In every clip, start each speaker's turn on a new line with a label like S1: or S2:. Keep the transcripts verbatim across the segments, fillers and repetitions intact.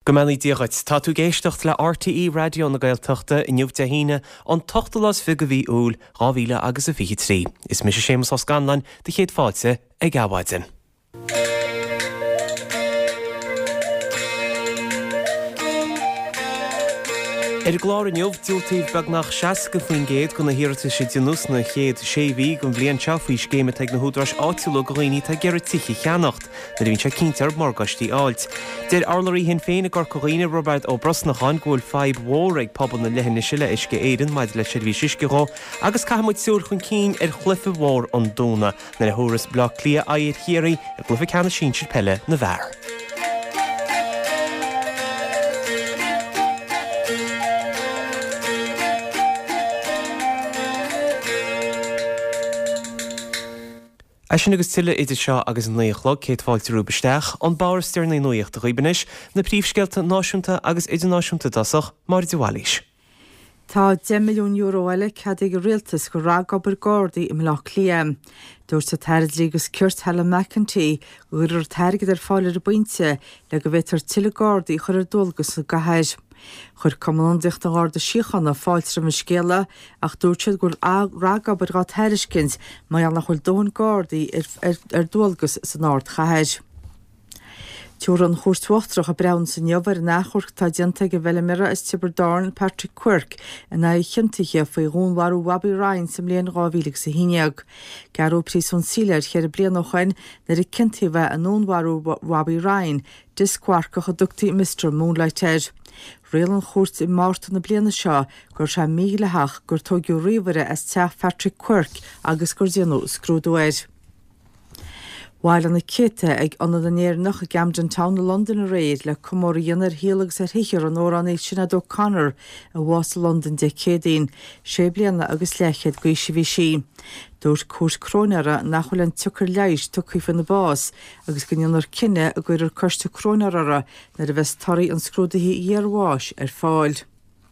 S1: Gomani díocht, tá tú géisteacht le R T E radio na Gaeltachta in Nniuh de Híine an tochtalas fi go bhí úl ráhíle agus a bhí trí. Is mis sémas os Scanlan de chéad fáilte ag gahaidin. Er glár in Nniuh díoltaobh beag nach seaca faoin géad go na hiirta sé dionús na chéad sé bhí go bblion teafaís géime teag na húdras áitiúla go dhaoine tá gearad tichi cheannacht na bhíonn se cinntear margastí áilt. Déir arlairí hin féin a gur coghine Robert ó Brosnachan ghfuil feib mhór ag pobal na lehanne le isce éireann maidid le seirbhí isce rá agus caihamid siúr chun cín ar chlufa mhór an dúna na le thuras blach clia aiad chéirí a glufa ceanna sínsir pelle na bhar. Eisiau agus tuile idir seo agus an nuochlog céad fáilte rúbaisteach an báir stearna nuocht a chuibanis na príomhscealta náisiúnta agus idirnáisiúnta dasach mar diwalís.
S2: Tá ten milliún euro eile cad ag rialtas go rá gobar Gordaí im Loch Liam. Dúirt sa teird lígus Cuirt Helen McEntee go gur teirgad ar fáilir a buinte le go bhítar tuile Gordaí chur ar dulgus na gathir. Chur cumlandicht an gáda síochan na fáiltre me scéala ach dúirtead gur rá gobar gá teiriscint mai an nach chuil dóin Gordaí ar dulgus san áard gathir. Túr an chóirtuachtrach a breann san neamhar nachchúirc tá dianta go bhfuil mira is Tiberdarn Patrick Quirk in na chinntiche faoi gúnharú Wabi Ryan sam léon ráhílig sa híineag. Garú prísún síleir cheir a blian óchain na ri cinnti bheith an nónharú Wabi Ryan discuarcach a dúchtaí Mister Moonlight Edge. Réal an chóirt i márta na bliana seo gur se míleach gur tógiú riomhare as teach Patrick Quirk agus gur déanú scrúdóid. While an na céte ag anna den éir nach a Camden Town na London a réid le cumórí dionar héalagus ar hiichar an órán éid Sinead O'Connor a bhás London de cédaín, sé bliana agus leichéad go isisi bhí si. Dúirt cúrs crónara nachhfuil an tucar leiis tucaí fan na bás agus go dionar cinenne a gcuir ar chuirsta crónarara na a bheits tarí an scrúdaí iarháis ar fáil.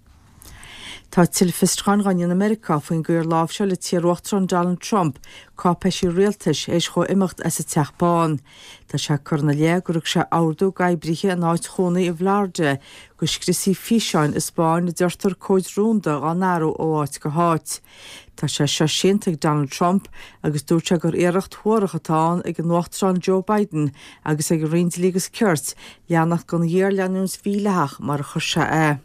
S2: Tá tilfistrán gan in America faoin gúir lábhseo le tíarhachtran Donald Trump cápeisi réaltais éis cho imimecht as a teachbáin. Tá se chur na lé gurach se áardú gaibrithe an áit chonaí i bhláirde go scrisí físeáin is Spáin na deirtar cóid rúnda an náú ó áit go háit. Tá sé se sinntaigh Donald Trump agus dúirte gur éireacht thuirichatán ag an nuachtrán Joe Biden agus ag rindlígus Cuirt leannach gan dhéar leanúns bhíleach mar a chur se é.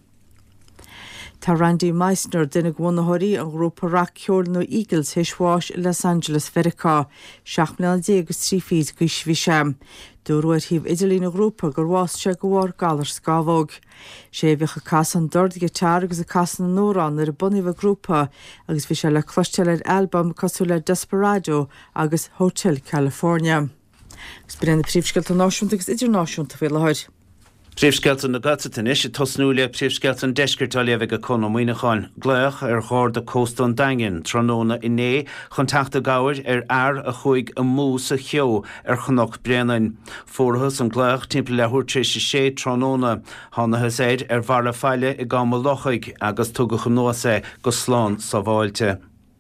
S2: Tá Randy Meisner duine ghnathirí an grúpa rock ceol nó Eagles hisháis Los Angeles Vericá, seach mbliana déagus trí fíd go isbhí sem. Dúrúir híomh idirlí na grúpa gur bháiste go bhhar galar scábhóg. Sé bhíocha casan dord gitar agus a casan nórán ar a buníomh grúpa agus bhí se le cloisteil ar album cosú le Desperado agus Hotel California. Gus bíonn na príomhscealta náisiúnta agus idirnáisiúnta fé lehaid.
S3: Príomhscealta na gatatain is tosnúile príomhscealtan deisceirtáile bheith go chun muoineáin gléach ar chóir de cóstán daingin tróna inné chun teachta gáir ar air a chuig a mú sa cheo ar chunach breanain. Fórthas an gléach timppla lethúir tríos sé tróna tháinnithe éid ar bhar le fáile i gáma lochaig agus tugadh nóasa go sláán sa bháilte.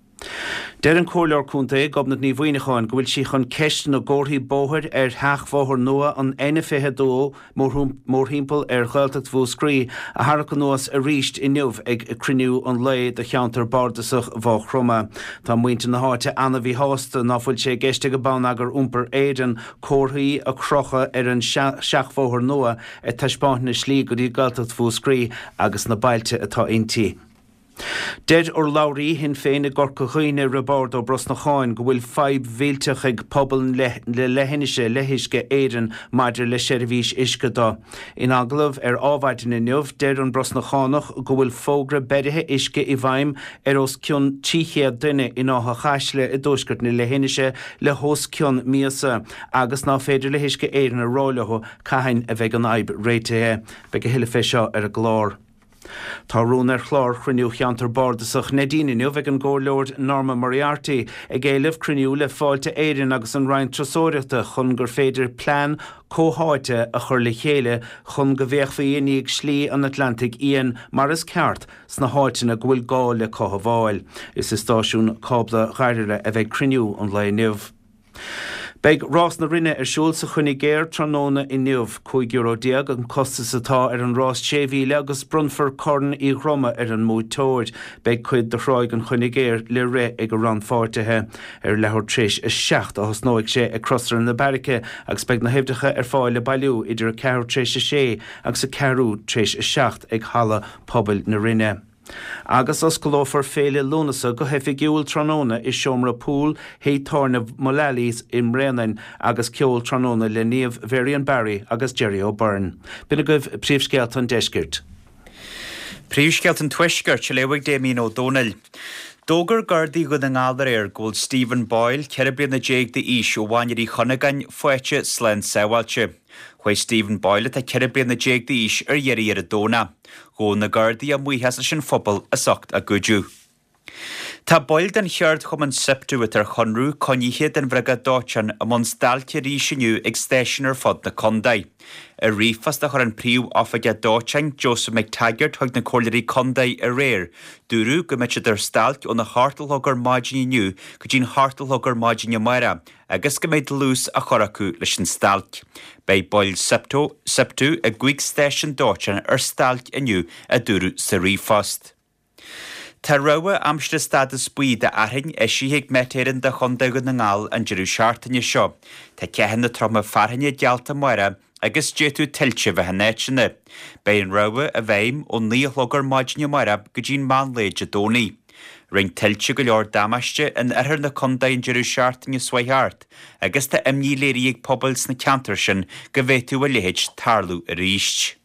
S3: Deir an cóleor cúnta gobnad ní bhuiineáin go bhfuil si chun ceist na ggóthaí bóthir ar theachmhóthir nua an aine fithe dó mór himpeall ar ghailteacht bhú scrí a tharacha nuas a ríist i nniuh ag criniú an lé de cheantar bardasach bhá chroma. Tá muinte na háite anna bhí hásta ná bhfuil sé géiste go bán agur úmper éidan cóthaí a crocha ar an seachmhóthir nua a taispáint na slí go dtí ghailteacht bhú scrí agus na bailte atá intí. Dead or Lowry hin féin a gorca chuoine rabord ó Brosnacháin go bhfuil feib bhéilteach ag pobl le lehinise lehiisce éireann maidir le seirbhís isce dá. In aglah ar ábhaidin in nniuh deir an Brosnachánach go bhfuil fógra beidithe isce i bhaim ar os cion tíchéad duine in átha chaisle i dúsgurt na lehinise le hós cion míasa agus ná féidir lehiisce éireann a ráilethe caitheann a bheith an aib réitethe beidh go hiile fé seo ar a glár. Tá rún ar chlár chriniú cheantar bardasach Nadine inniu bheith an ggóirleord Norma Moriarty ag éileh criniú le fáilte éireann agus an roinn trasóireachta chun gur féidir plán cóháite a chur le chéile chun go bhéoh faoí ag slí an Atlantic íon mar is ceart sna háitina go bhfuil gá le cothabháil. Is is stáisiún cábla gairile a bheith criniú an le nimh. Beg rás na rinne ar siúl sa chunig géir tróna i nuamh chuig euro diag an costas atá ar an rás séhíle agus brunfar corn í Roma ar an múid tóir. Beg chuid de chráig an chunig géir le ré ag a ran fáirtethe ar lethir tríis is seacht a hosnóigh sé ag crostar na Barice agus beg na hebdacha ar fáil le bailú idir a ceir tríis a sé agus a ceirú tríis a seacht ag hala pobl na rinne. Agus os golófar féile lúnasa go hefi giúil tróna is seomra púl hé tórna molálís im réanain agus ceol tróna le níomh Varian Barry agus Jerry O'Byrne. Bina goibh príomhscéalt an deisgirt.
S4: Príomhscéalt an tuisgirt se leigh Damien O'Donnell. Dógur gardaí go an gáldar air gúil Stephen Boyle ceir bliana déag de ís ó bhainir í chonagain foiite slen sáhailte. Chuoi Stephen Boyle a ceir bliana déag de ís ar dhéirí ar a dóna. Gó na gardaí a muotheasa sin phobal a socht a gúidú. Tá Boyle den cheart chum an septúit ar chonrú coníthe den bhreaga dátean a món stáilte rí sinniu ag stéisian ar fod na condaid. A rífas a chur an príomh áfaige dátean Joseph McTaggart thug na cóirí condaid a réir. Dúrú go meid ar stáilt ó na hartalthgar maidin inniu go dín hartalthgar maidin mara agus go méid lús a choracu leis an stáilt. Bei Boyle septú septú a gcuig stéisian dátean ar stáilt inniu a dúrú sa rífast. Tá roa amstre stadas buí a airhin is síigh metéirin de chundagan na ngáil an deireadh seaartainne seo. Tá ceathan na troma farthainne dealta mara agus déitú tiltte bheit néitsinne. Bei an roa a bhéim ó níochlogar maidine mara go dín man léide dónaí. Ring tiltte go leor damaiste in airthar na condaid an deireadh seaartainne swaithart agus tá imní léiríigh pobl sna ceantar sin go bhéitú a léid tarlú a ríist.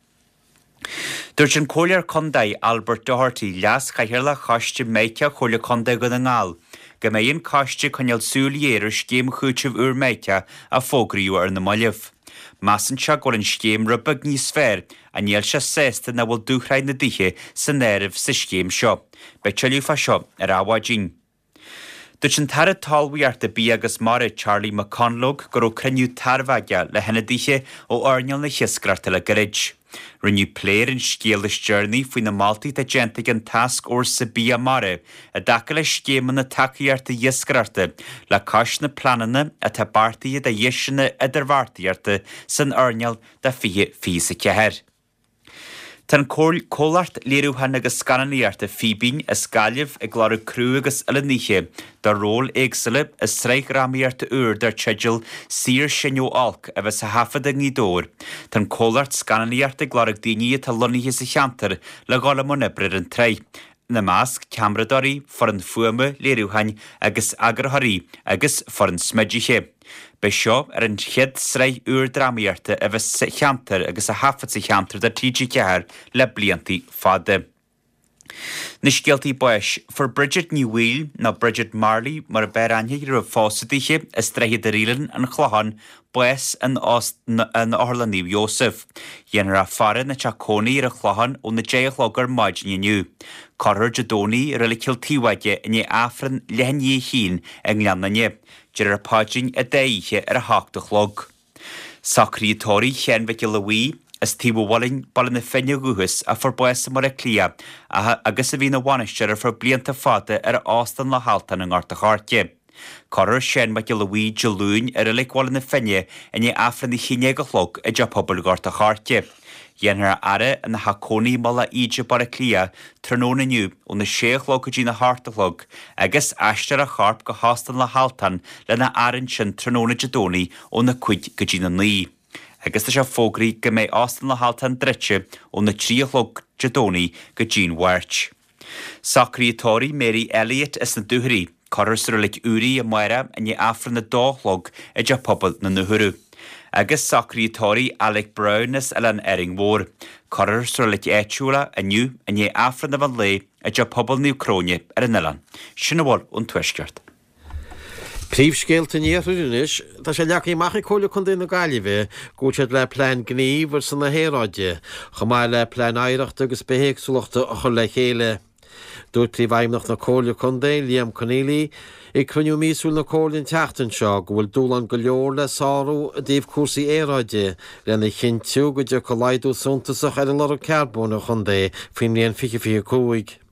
S4: Dúirt an cóilear condaid Albert Doherty leas chaithirla chaiste méice chola condaid go an ngáil, go méon caiste chuneal súlaéir scéim chúiteh úr méice a fógraíú ar na maiileh. Masan se go an scéim rubag níos fér a níl se sésta na bhfuil dúchraid na dithe san néirih sa scéim seo, be teiliú fa seo ar áhádín. Dúirt an tar talmhaíart a bí agus mara Charlie McConlogue gur ó cruniú tarmhaige le hena dithe ó orneal na chiascarta le garid. Rinneú pléir in scéalas journey faoin na Maltaí a gentig an task or sa bí mara a daca le scéman na takeíarta dhiascarta le cais na planana a tá bartaíad a dhéisina idirmhartaíarta san orneal de fiche físa ceair. Tan cólart léirúhan agus scananaíarta fíbín a scáileh ag gláir crú agus ilaníe dar ról éagsala a sreich ramíarta úr dar tseidil sír sinneó alc a bheith sa hafad a ní dór. Tan cólart scananaíarta gláir daoine tá loníthe sa cheantar le gála mo nebrir an trei. Na másc ceamradarí for an fuama léirúhain agus agartharí agus for an smidithe. Bei seo ar an chead sreich úr dramíarta a bheith sa cheantar agus a hafad sa cheantar dar tíide ceair le bliantaí fada. Na scialtaí buis for Bridget Newell na Bridget Marley mar a beiranthe ar a fásadíthe a streiche de rilan an chláhan buis an Orlaníomh Joseph. Dhéanaar a fara na teacónaí ar a chláhan ó na déachlógar maidin inniu. Corthir de dónaí ar a le ciltíhaide in é affran lehanní hín ag leannanne, deir ar páidin a déithe ar a háachta chlog. Sacrítóirí cheanmhaice le bhuí as tíbh bhhailin bailin na fine guthas a for buasa mar a clia agus a bhí na bhainistear ar for blianta fada ar ástan le haltan an gáirta cháirte. Corthir cheanmhaice le bhuí de lún ar a le bhhailin na fine in é affran na chiine go chlog a de pobl gáirta cháirte. Dhéanaar ara an na hacónaí mala ide bar a clia tróna nniu ó na séachlog go dtí na hartalog agus eistear a charp go hástan le haltan le na aran sin tróna de dónaí ó na cuid go dtí na ní. Agus tá se fógraí go méid ástan le haltan dreite ó na tríochlog de dónaí go dtín bhairt. Sacrítóirí Mary Elliott is na dúthirí, corthir sa rulik úraí a mara in é affran na dálog a de pobl na nuthúrú. Agus sacrítóirí Alec Brown is Ellen Eringmór, corthir sa rulik éitiúla aniu in é affran na bhan lé a de pobl na Ucróine ar an Ilan. Sinna bhil ón tuisceart.
S5: Príomhscéalta níorúis, tá sé leach íach chola chun na gaiileh gútead le plein gníomhar san na héráide, chamáil le plein éireachta agus behéagsúachta a chu le chéile. Dúirt trí bhaimnach na cóla chundé Liam Connelly i cruniú mísúil na cólinn teachtain seo go bhfuil dúlan go leor le sáú a dtíobh cuasaí éráide lena chintiú go de go laidú suntasach ar an lar carbón a chundé faoin líon fiche fiche cúig.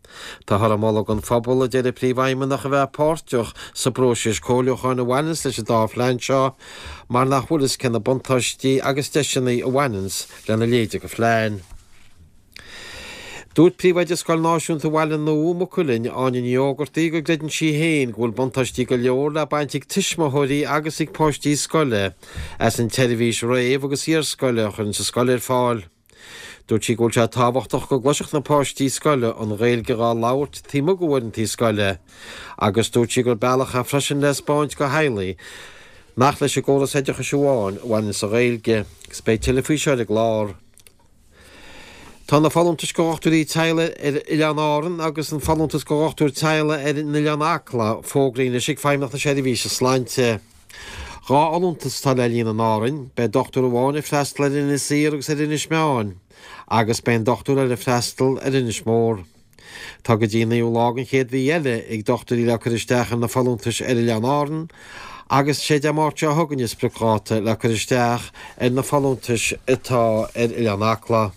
S5: Tá thar mála an fabula de príomhhaime nach a bheith páirteach sa bróis cóileáin ahhains leis a dáhlein seo, mar nach bhuilas cinna buntáistí agus deisinaí ahhains lena léide go phléin. Dúirt príomhhaide scoil náisiúnta bhhaile nó mo chuilinn áin iogurtaí go greidann si héin ghfuil buntáistí go leor le baintigh tuismothirí agus ag páistí scoile as an televís réamh agus íar scoile chun sa scoilir fáil. Dúirt sí ghfuil se táhachtach go gluiseach na páistí scoile an réalge rá labhairt tíime go bhhaintí scoile, agus dúirt sí gur bealacha freisin les báint go heiligh nach leis ggóras heideach a siúáin bhain sa réalge gus bé telefíseir ag lár. Tá na fallúntas gochtúí teile ar Ileán áran agus an fallúntas gochtúir teile ar na Ileán Acla fógraína sig feimnach na séidir víse sláinte. Rá alúntas tá le líon an áran, be dochtúr bháin i freistal ar ina sír agus ar ina smeáin, agus ben dochtúr ar a freistal ar ina smór. Tá go dtíanaí ó lágan chéad bhí eile ag dochtúí le chuiristeach na fallúntas ar Ileán áran, agus sé de máirte a thugannis preáta le chuiristeach ar na fallúntas atá ar Ileán Acla.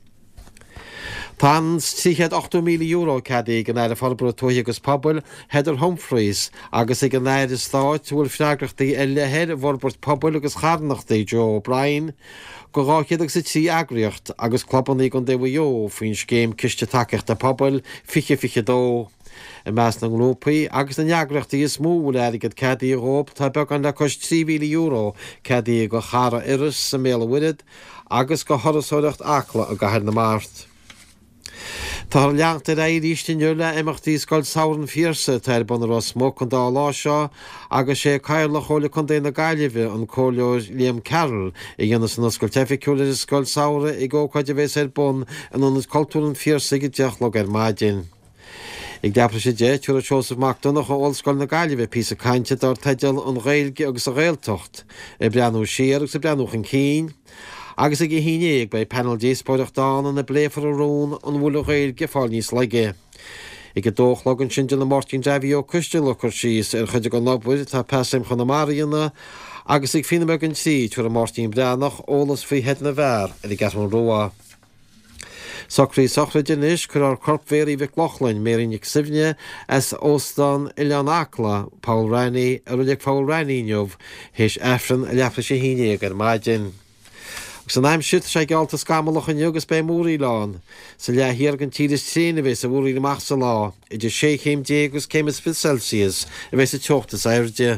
S5: Tá tríchéad ochtó míle euro cadí gan éidir farbra tóí agus pobail Heather Humphreys agus ag an éidir stáit bhfuil freagrachtaí i lehéir bharbart pobail agus charnachtaí Joe O'Brien go ráchéad agus sa tí agriocht agus clubbaní gon déhjó faoin scéim ciste takecht a pobail fiche fiche dó. I meas na glópaí agus na neagrachtaí is mú bhfuil airigad cadí Róp tá beag an le cos trí míle euro cadí go chara iris sa méle wirid agus go thorasóireacht Acla a gahar na Mart. Tá leancht ar éirístin le imachtaí scoil saoran fíorsa tar bun ras mó chun dá lá seo agus sé caiir le chola chun déna gaiileheh an cóleor Liam Carroll i dhéanas an oscail teficúla is scoil saora i ggó chuide bhééis ar bun an an cultúran fíorsa go deachlog ar maidin. Ig deapra sé dé tuair a Joseph McDonagh ó ollscoil na gaiileheh pí a cainte dar teideal an réilge agus a réaltocht i breanú siar agus i breanúch an cín, agus ag híine ag bei penaltí spóireach dána na bléfar a rún an bhfuil réil gefáil níos leige. I go dóchlogan sin de na Martin Davy ó cuiste luchar síos ar chuide go nobhuiid tá pesim chun na Mariana agus ag fina an tí tuair a Martin Breannach ólas fao head na bhar ar i gasman roa. Socraí sochraidis chur ar corphéirí bheith Lochlann mérin ag sibne as óstan Ileán Acla Paul Rani a ruideag Paul Ranineomh héis efran a leafra sé híine ag ar maidin. Agus an aim siúta sé gealta scamalach an agus bé múí lán, sa le hiar an tíris trína bheits a bhúí amach sa lá, idir sé chéim dé agus céimas fi Celsius a bheits a teochtas airde.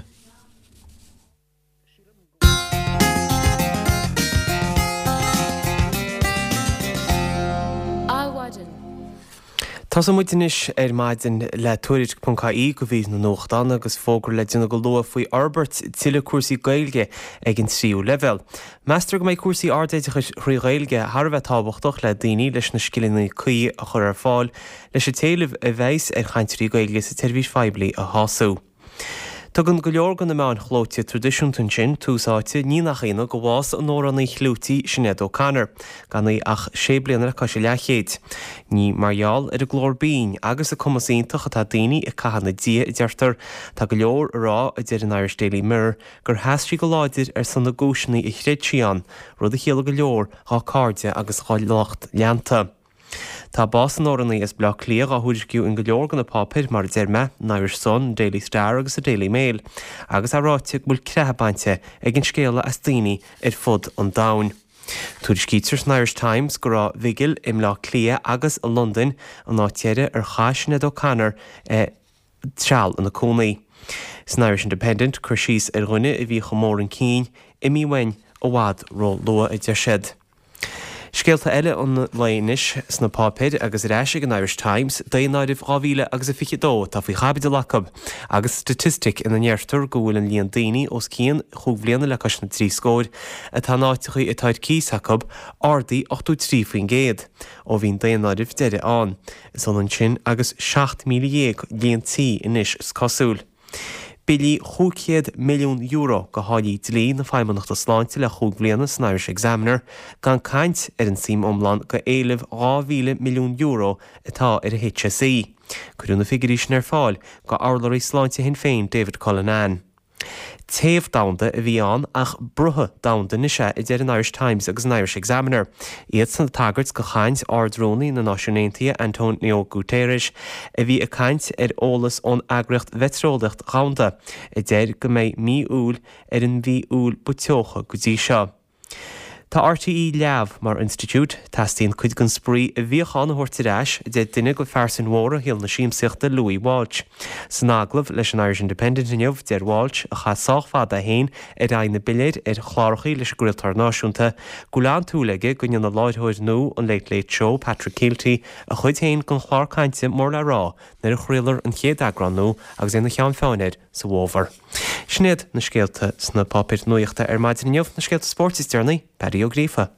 S1: Tás muidinis ar maidin le tuairid.caí go bhís na nóchtán agus fógur le duna go lua faoi Albert tiile cuasaí gailge ag an tríú level. Meastar go méid cuasaí ardéidechas chrí gailge tharbheith tábhachtach le daoine leis na scilíní chuí a chur ar fáil leis a téileh a bheits ar chaintrí gailge sa Teirvís Fibli a hasú. Tugann go leor gan na meán chlóite tradiisiúntan sin túsáite ní nach chéine go bhás an nórannaí chlútaí Sinead O'Connor, gan é ach sé blianar caiise leachéad. Ní margheall ar a glór bín agus a cumasíntaach atá daoine i caihanna dia i deirtar tá go leor rá a deir an Irish Daily Mirror gur heasrí go láidir ar san na gúisinaí i chréid síán rud a chéala go leor á cáirde agus cháil locht leanta. Tá bás an oranaí is blach líag a thuidirciú in go leor gan na pápir mar déir me Irish Sun, Daily Star agus a Daily Mail, agus a ráiteach bhfuil creathbainte ag an scéala as daoine ar fud an dain. Tuairiscítears na Irish Times go rá vigil im lá clia agus a London an áitiire ar Sinead O'Connor e treall an na cónaí. San Irish Independent chuir síos ar ghine i bhí chomór an cín i míhain ó bhád ró lua i d deisiad. Scéalta eile an léinis sna pápéid agus réise an Irish Times daonáidirh ráhíle agus a fiche dó tá faoi chabid a lacab agus statistic ina neirtar go bhfuil an líon daoine os cían chuúbblianana le cos na trí scóir a tá náitichaí i táid císacab ardaí ochtú trí faoin géad ó bhín daonáidirh deire an, is an sin agus seacht míle dhéag líon tí inis scosúil. Billí chúcéad milliún euro go háí dlí na feimimanacht a sláinte le chúg bliana san Irish Examiner gan caint ar an sím omlan go éileh dhá milliún euro atá ar a H S E. Cuireann na figurísin ar fáil go álaí sláinte hin féin David Cullinan. Taobh damda a bhí an ach brutha damda na sé i d an Irish Times agus an Irish Examiner. Iad san tagart go chaint ardrónaí na Náisiúntaithe Antonio Guterres a bhí a caint ar ólas ón agriocht veitreolaíocht ghaunta i d go méid mí úl ar an bhí úl buteocha go dtí seo. Tá R T E leabh mar Institute testíonn chuid gon sprí a bhíochán na Hortiráis de duine go fearsan mhór a hill na síimseachta Louis Walsh. San aglah leis an Irish Independent inniuh der Walsh a cha sáchfad a hain ar aon na biléid ar chlárachaí leis griltar náisiúnta go lean túlaige go na láidthóid nó an Late Late Show Patrick Keelty a chuid hain gon chlár cainte mór le rá nar a chrialar an chéad agran nó agus ina chean fáinid sa bhóvar. Snéad na scéalta sna papir nuochta ar maidin inniuh na scéalta sportis dearnaí Paddy O'Grifa.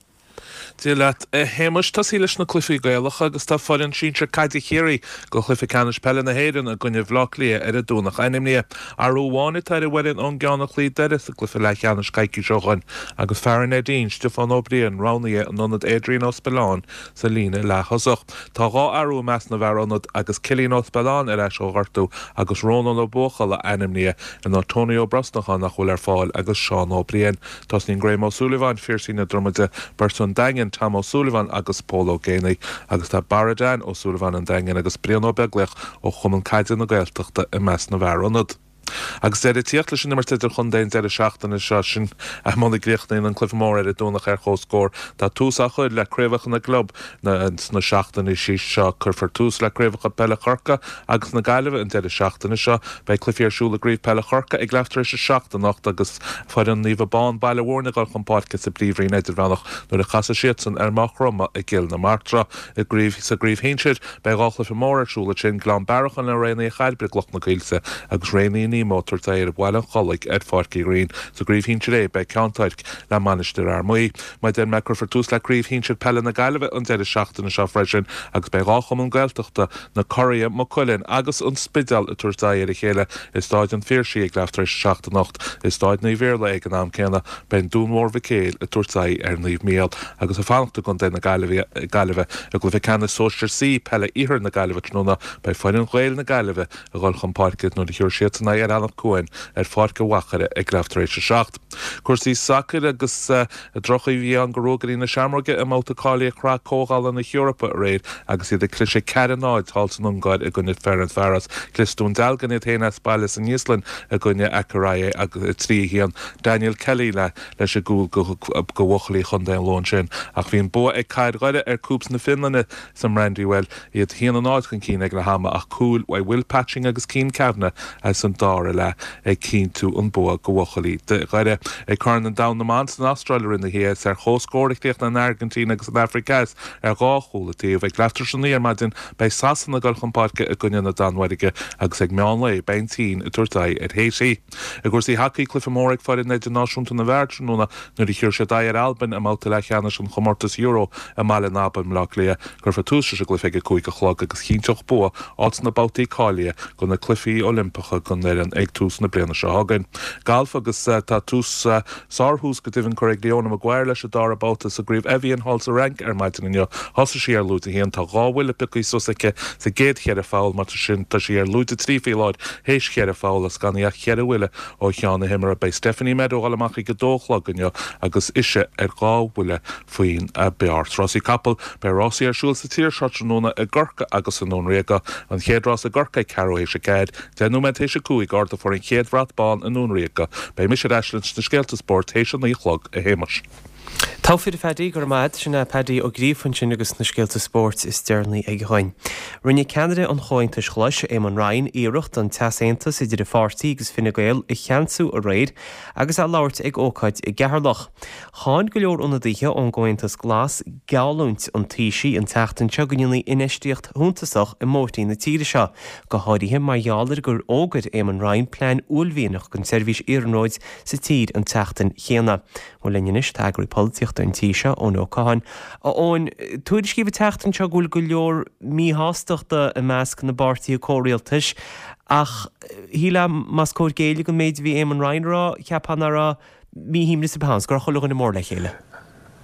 S6: Dí leat héimeis tá sí leis na clufií gaalacha agus tá fáin síntre caiide chéirí go chlufi canis pelle na héidir a gunne bhlach lia ar a dúnach aim lia arúháinna tar a bhfuin an gceannach lí deire sa clufi le cheannis caiici seochain agus fearan é dín Stefan O'Brien ránaí an nonad Adrian Ospelán sa lína lechasach. Tá gá arú meas na bharannad agus Cilín Ospelán ar eis óhartú agus Rónan ó Bóchal a aim lia an Antonio Brosnachan nach bhfuil ar fáil agus Sean O'Brien. Tás nín Graham O'Sullivan fíorsína dromide Bertrand Dangan Tom O'Sullivan agus Paul O'Ganey agus tá Baradan O'Sullivan an Dangan agus Brian O'Beglech ó chuman caiide na gaeltachta i meas na bharannad. Agus er tíocht leis nimmer tiidir chun déin er seachtain is se sin a mna gréchtaí an Clifmór ar a dúnach ar chóscór Tá tús a chuid le créfach na glob na na seachtain is sí seo chufar tús le créfacha pelle chorca agus na gaiileh an de seachtain is seo bei clufiarsúla gríomh pelle chorca ag leaftar is seachtain nacht agus far an níomh bán bailile bhórna gáil chumpáce sa bríomhí neidir bhenach nuair a chasa sian ar machroma i gil na martra i gríomh sa gríomh héinseid bei gáchla mór arsúla sin glán barachan le réna chaidbre gloch na gailse agus rénaí motor tair bhil an cholig ar farci green so gríomh hínse ré bei ceantaid le manisteir ar muí. Mai den me for tús le gríomh hínse pelle na gaiileh an deire seachtain na seo freisin agus bei rácham an gailteachta na choirí mo chuilinn agus an spidal a tuairtaí ar a chéile is stáid an fíorsí ag leaftar seachtain nacht is stáid na bhéirla ag an am céanna ben dúnmór bhicéil a tuairtaí ar níomh míal agus a fánachta gon den na gaiileh a go bheith cena sóir sí pelle ihir na gaiileh tróna bei fáin ghail na gaiileh a gáil chumpáircid nó de thuúr ar anna cuain ar fáca wachare ag leaftaréis se seacht. Cuasaí sacr agus a drochaí bhí an gorógaí na seamarga a mátaáí a chrá cógáil na Europa a réid agus iad a clise ceannáid taltan ungáid a gunne Ferran Ferras clistún delgan i téine spáilis in Níoslan a gunne Acaráé agus trí hían Daniel Kelly le leis a gúil go bhchalaí chun den lón sin ach bhíon bu ag caid gaide ar cúps na Finlanne sam Randywell iad hían an áid chun cín ag le hama ach cúil wa Will Patching agus cín cefna as an dá le ag cín tú an bua go bhchalaí. De gaide ag chuann an dam na mans an Australia in na héas ar chóscóirictíocht na Argentina agus an Africas ar gácholatíomh ag leaftar san níor maidin bei sasan na gáil chumpáce a gunne na danhaige agus ag meán le ben tín a tuairtaí ar héisí. A gúsí hacaí Clifmór ag fáid neidir náisiúnta na bhhairtúna nuair i chuir sé dair Alban a máta le cheannas an chomórtas euro a máile nában mlá lia gur fa túsa se glyfiige chuig a chlog agus cínteoch bua áit na Baltaí cália go na clufií Olympacha gon ar an ag tús na bliana se hagan. Galfa agus tá tús sárthús go dtíhann chuir ag Leona Maguire leis a dá abáta sa gríomh Evian Hall sa rank ar maidin inniu thosa sí ar lúta híon tá gáhfuil picaí susacha sa géad chear a fáil mar sin tá sí ar lúta trí féáid hééis chear a fáil a scaníach chear a bhuiile ó cheanna himara bei Stephanie Meadow galach go dóchlaganne agus ise ar gáhfuile faoin a beart. Rossi Capel bei Rossi arsúil sa tír seanúna a ggurca agus an nónréaga an chéadrás a ggurca ceéis a céad denú me tééis cuaig garda for an chéadhratbán an nónréaga bei mis Ashlins na scéalta sport hééis an íchlog a héimeis.
S1: Tá fi a fedí gur maid sinna Paddy O'Grifa sin agus na scéalta sport is dearnaí ag háin. Rinne Canada an cháinte chluis é an Ryan íirecht an teanta sa idir fátaí agus finna gail i cheanú a réid agus a láirt ag ócaid i gcearlach. Cháin go leor úna dtíthe an gáintas glas geallúnt an tíisií an teachtain tegannaí inistíocht thúntasach i mórtaí na tíide seo go háidíthe maiálar gur ógad é an Ryan plein ullmhíonach gon servís iarnóid sa tíd an teachtain chéana. Mo linneis teagraí políocht an tíise ón ócáin a ón túidir cíbh teachtain se gúil go leor mí hásteachta a measc na bartaí a córéaltais ach híle mas cóir géala go méid bhí éman Ryanrá ceapanará mí híimna sa pás gur chola na mór le chéile.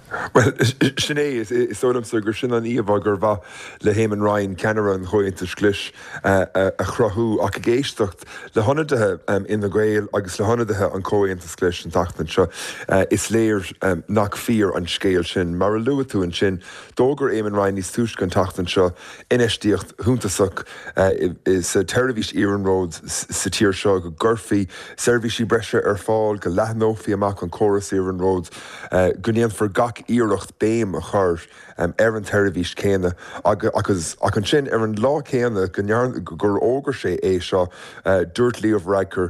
S7: Well, sinné is sólamsa gur sin an íomh gur bha le Héman Ryan Canara an chointas glis a chrathú ach a géisteacht le honnadathe ina Gael agus le honnadathe an chointas glis an tachtan seo is léir nach fíor an scéal sin mar a luath tú an sin dógur Éamonn Ryan níos túisce an tachtan seo inistíocht thúntasach is Terravís Ian Road sa tír seo go gurfií servicí breise ar fáil go leathnófií amach an choras Ian Road guníon for gach íireacht béim a chur um, ar an Terravís céine agus ach an sin ar an lá céine gur ógur sé é seo uh, dúirt líomh Riker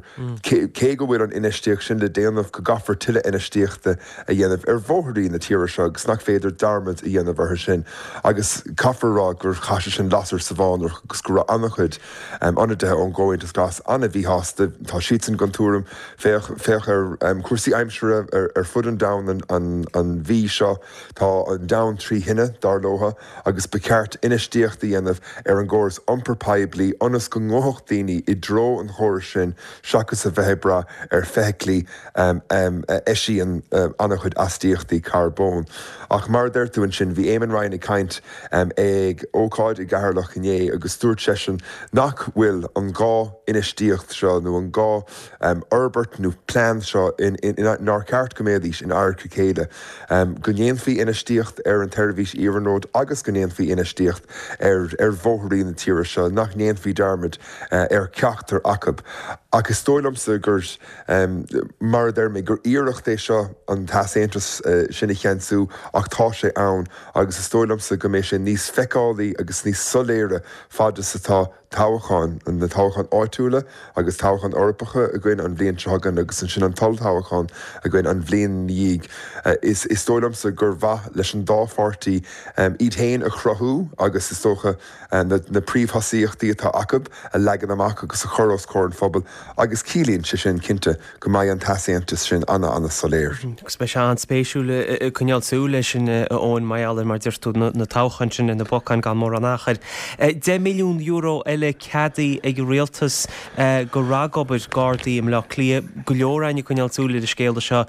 S7: cé go bhfuil an inistíocht sin le déanamh go gafar tuile inistíochta a dhéanamh ar bmhóthaí na tíire seo agus nach féidir darmad a dhéanamh ar sin agus cafarrá gur chaise sin lasar sa bháin agus gur annach chud um, anna de an ggóintas glas anna bhí hásta tá siad san gantúram féach ar um, cuasaí aimsere ar, ar fud an down an, an, an bhí seo tá an down trí hinne dar lótha agus beceart inistíocht a dhéanamh ar an gcóras iompar paibli anas go ngóthach daoine i dro an chóir sin seachas a bheithebra ar feiclí um, um, eisi an um, anna chud astíochtaí carbón. Ach mar d'irtú an sin bhí Éamonn Ryan i caint um, ag ócáid i gcathairlach inné agus dúirt sé sin nach bhfuil an gá inistíocht seo nó an gá um, Herbert nó plán seo in, in, in, in nar ceart goméadís in air cicéile. Um, go ndéanfaí inistíocht ar an Terravís Ian Road agus go ndéanfaí inistíocht ar, ar bmhóthaí na tíire seo nach ndéanfaí darmad uh, ar ceachtar acab. Agus tóillamsa gur um, mar d mé gur íireacht é seo an tasaontas uh, sinna cheanú ach tá sé ann agus is tóillamsa go mé sé níos feicálaí agus níos soléire fada satá táhacháin an na táhacháin áitiúla agus táhacháin orpacha a gcuin an bblion segan agus an sin an tal táhacháin a gcuin an bblion díig. Uh, is is tóillamsa gur bhaith leis an dápháirtaí um, iad féin a chrathú agus is tócha uh, na, na príomhthasíochtaí atá acab a legan amach agus a chorás cór an phobal agus cílíonn sé sin cinnte go mbeidh an tasaontas sin anna anna soléir.
S1: Gus be se an spéisiúla chunealsú leis sin óin maiall mar dúirtú na táchan sin in na bocán gan mór an nachir. de milliún euro eile ceadaí ag rialtas go rágobir Gardaí im le clia go leorainne chunealsúla de scéalda seo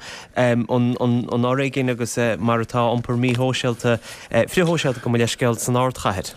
S1: an áréigin agus mar atá iompar míthóseilta fríthóseilta go le scéalt san áirt chaid.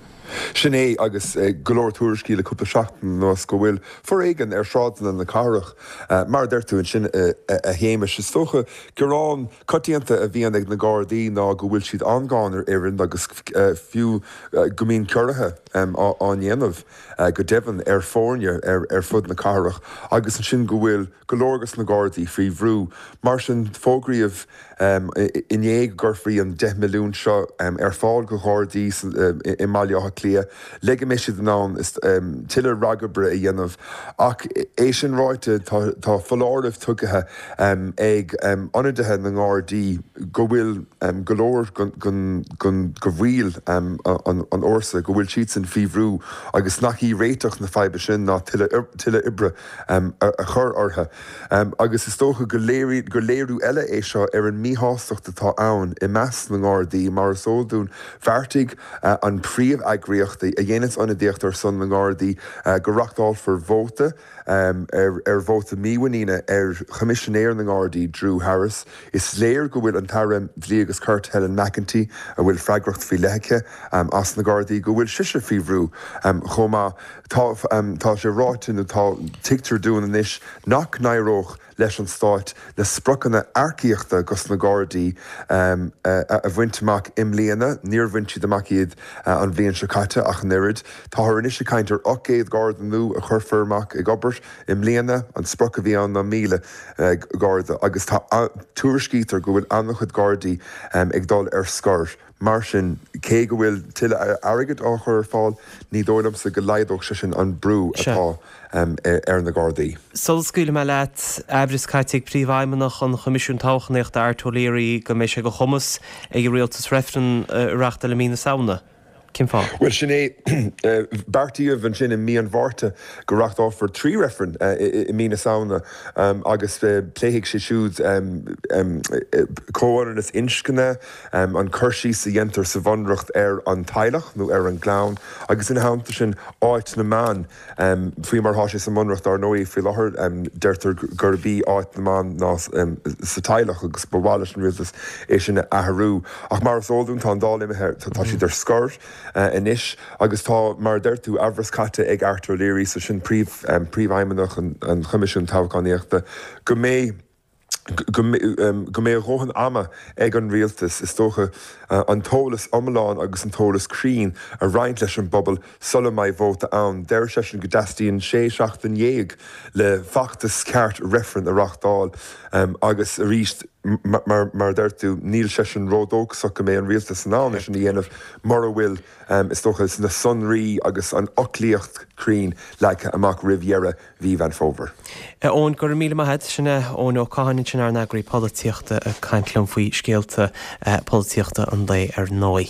S7: Sinné agus uh, golóir túriscí le cúpla seachtain nó go bhfuil for éigen ar sráidan an na carach uh, mar d'irtú an sin uh, a héimeis is tócha gurrán cotíanta a bhíon ag na Gardaí ná go bhfuil siad angáin ar éireann agus uh, fiú uh, gomín cuirithe um, an dhéanamh uh, go deimhin ar fórne ar, ar fud na carach agus an sin go bhfuil golóirgus na Gardaí faoi bhrú mar sin fógraíomh um, inéag gurfaí an de milliún seo um, ar fáil go Gardaí um, i maileátha clia leige mé siad ná is um, tuile ragabre a dhéanamh ach é sin ráite tá foláirmh tugathe um, ag um, anadathe na Gardaí go bhfuil um, golóir gon go bhfuil um, an, an orsa go bhfuil siad san fiomhrú agus nach í réiteach na feibe sin ná tuile ibre um, a, a chur ortha um, agus is tócha go léirú eile é seo ar an míthásachta tá ann i meas na Gardaí mar sódún bharrtaigh uh, an príomh agréochtaí a dhéanaine anna déochttar san na Gardaí uh, go rachtáil for vóta um, ar, ar vóta míhaíine ar chomisisinéir na Gardaí Drew Harris is léir go bhfuil an tarim bhlí agus Curt Helen McEntee a bhfuil freigracht fao leiche um, as na Gardaí go bhfuil siise fiomhrú um, chomá tá um, tá sé ráitin atá tictar dúna inis nach nairóch leis an stáit na sprochanna arcaíochta gus na Gardaí um, a, a bhaintach im léana níor bhaint siad amach iad uh, an bhíon se caite ach an irid tá th inise caiintear ochgéad Garda nó a chur firmach ag obair im léana an sprocha bhí an na míle uh, Garda agus tá tuairiscítar go bhfuil annach chud Gardaí um, ag dul ar scor mar sin cé go bhfuil tuile airgad á chur fáil ní dólamsa go leiddóch se sin an brú atá um, ar na Gardaí.
S1: Sulscoile me leat ebris caiigh príomhhaimimeach an chomisisiún táchanéocht ar toléirí go mé sé go chumas ag rialtas referen uh, reachta le mína saona. Cin fá?
S7: Well sinné Bartíomh an sin in míon bhharrta go racht áfar trí referen i mína saona agus pléigh sé siúd cóan is inscinne an chuirsí sa dhéantar sa bhanreacht ar an tailech nó ar an glán agus in háanta sin áit na man faoi mar háise sa mhunreacht ar nóí fao láthair deirtar gurbí áit na man ná sa tailech agus bhhaile an rialtas é sin athrú ach mar sóún tá dálimithe tá si ar scór inis agus tá mar deirtú ahras caite ag Arthur Leary sa sin príomhaimeach an chuimiisiún táhaáíochta go mé go mé rohan ama ag an rialtas is tócha an tólas omláin agus an tólas crín a roiint leis an bobbal sulla mai bhóta ann deir sé sin go dastíonn sé seachtain dhéag le fachtas ceart referen a rachtáil agus a ríist mar deirtú níl sé sin ródóg so go mé an rialtas san ná sin dhéanamh mar a bhfuil is tócha na sunraí agus an oclíocht crín le amach riviera bhí van fóver.
S1: ón gur míle maithe sinna ón ó cáhainn sin ar nagraí políochta a caiintlumm faoi scéalta políochta an lé ar nói.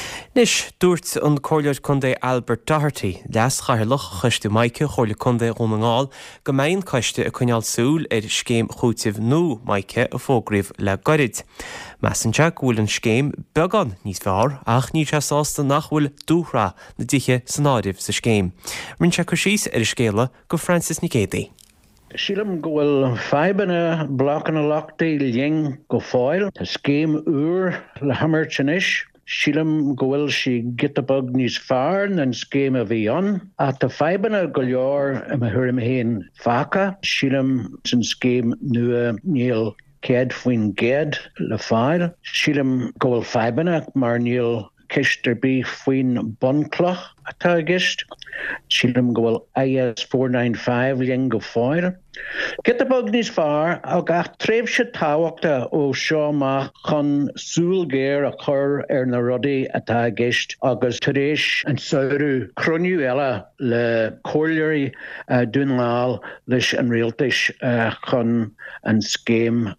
S1: Nis dúirt an choirleir chundé Albert Doherty leas chairlach chuiste maice choirle chundé ónaáil go maon caiiste a chuineáil súil ar scéim chúitimh nó maice a fógriomh le gorid. Measanje bhfuil an scéim beagán níos fearr ach ní se sásta nach bhfuil dúthra na dithe san áirimh sa scéim. Rinn se chu síos ar scéala go Francis Nicédaí.
S8: Sílam go bhfuil febanna blachan a lachtaí léing go fáil, tá scéim úr le hamartanis. Sílam go bhfuil si gitabag níos fearr na scéim a bhí an. A tá febanna go leor a thuirim héin faca. Sílam san scéim nua níl céad faoin géad le fáil. Sílam go bhfuil febanna mar níl cistear bí faoin bunclach atá gist. Sílam go bhfuil I S four ninety-five léing go fáil. Gitabag níos fearr ag ach tréimhse táhaachta ó seo má chun súlgéir a chur ar na rudaí atá gist agus tar éis an saoirú cruniú eile le choirleirí dúnláil leis an rialtais chun an scéim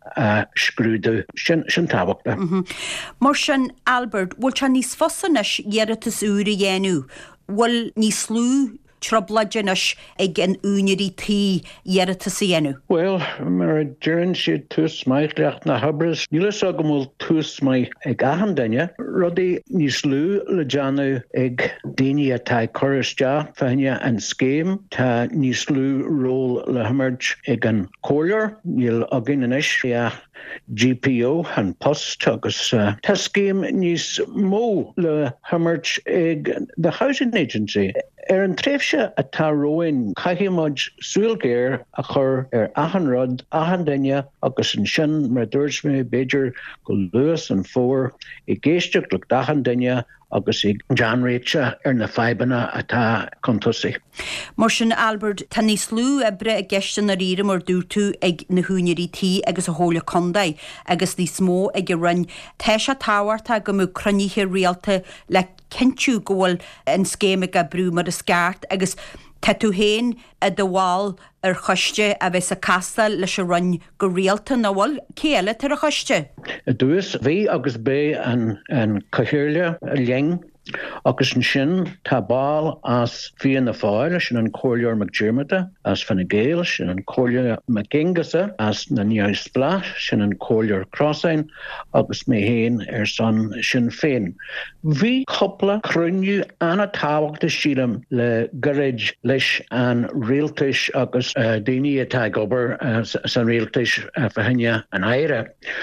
S8: scrúdú sin táhaachta.
S9: Mar sin Albert, bhfuil se níos fosanis dhearratas úra dhéanú, bhfuil níos slú trobladenis ag an únirí tí dhearratas dhéanú?
S8: Well, mar dúrann siad tús maiid lecht na habras, nílas a go bhfuil tús mai ag ahan daine, rudaí níos lú le deanú ag daoine atá choriste faine an scéim, tá níos lú ról le hamaird ag an chóirleir, níl agin inis a G P O an post agus uh, tá scéim níos mó le hamaird ag the Housing Agency. Er an tréimhse atá roin caiimiid súilgéir a chur ar ahan rud, ahan daine agus an sin mar dúirt mé beidir go luas an fór i ggéisteach le dahan daine agus i Janréite ar na febanna atá contusaí.
S9: Mar sin Albert, tá níos lú ebre a gceiste na riire mar dúirtú ag na húnirí tí agus a hóla condaid agus níos mó ag a rinn teis a táhairta go mú cruníthe rialta le cinú ggóil an scéime a brú mar a sceart agus tá tú héin a do bháil ar chuiste a bheits a castal leis a rinn go rialta na bhfuil céile tar a chuiste.
S8: Dúis bhí agus bé an an caitheirle a léing agus an sin tá báil as fion na fáil sin an choirleor McDermott as fan na Gael sin an choirleor McGingasa as na Níos Splash sin an choirleor Crossain agus mé héin ar san sin féin. Bhí coppla cruniú anna táhaachta sílam le garid leis an rialtais agus uh, daoine atá gobar uh, san rialtais uh, fahinne an éire.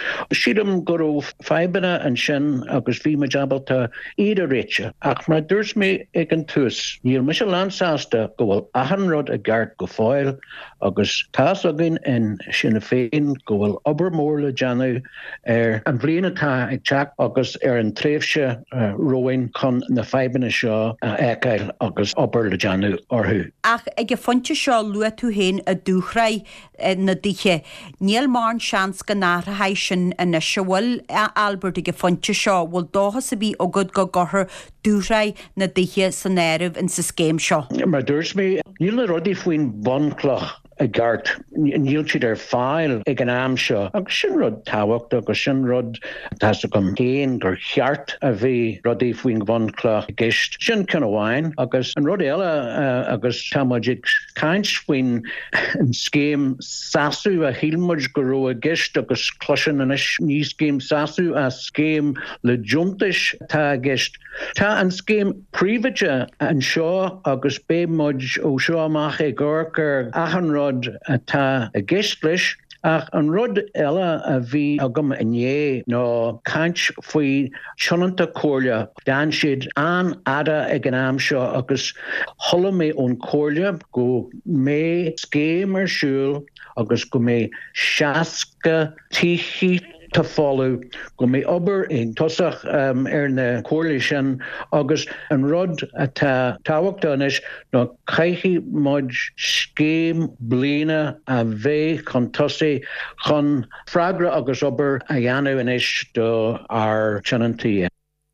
S8: Sílam go raibh febanna an sin agus bhí me jabalta iad a réite ach mar dúirs mé ag an tús. Níl me se landsáasta go bhfuil ahan rud a gceart go fáil agus tás agin in sinna féin go bhfuil obair mór le deanú ar an bblion atá ag teach agus ar an tréimhse uh, roin chun na febanna seo uh, écail agus obair le deanú orthú.
S9: Ach ag a fonte seo lua tú héin a dúchraid na dithe. Níl máin seans go náthaid sin ina sehfuil Albert ag a fonte seo bhfuil dóchas a bhí ógad go gothair dúchraid na dithe san éirih in sa scéim seo.
S8: Mar dúirs mé níl na rudaí faoin bunclach a gceart níl siad ar fáil ag an am seo agus sin rud táhacht agus sin rud tá go céin gur cheart a bhí rudaí faoin bhancla gist sin cin bhhain agus an rud eile uh, agus táidir caint faoin an scéim sasú a hílmuid go ró a gist agus cloisin an is níos scéim sasú a scéim le juntais tá a gist. Tá an scéim príomhaide an seo agus bémuid ó seo amach ag ggurcar achanrod tá a gist leis ach an rud eile a bhí agam inné nó caint faoi tionanta cóirle dan siad an ada ag an am seo agus thola mé ón cóirle go mé scéim ar siúil agus go mé seasca tíchi tá fáú go mé obair in tosach um, ar na cóirla sin agus an rud atá táhachttáis nó caiichi muid scéim bliana a bheith chun tosaí chun freagra agus obair a dhéanamh inis do ar tenantaí.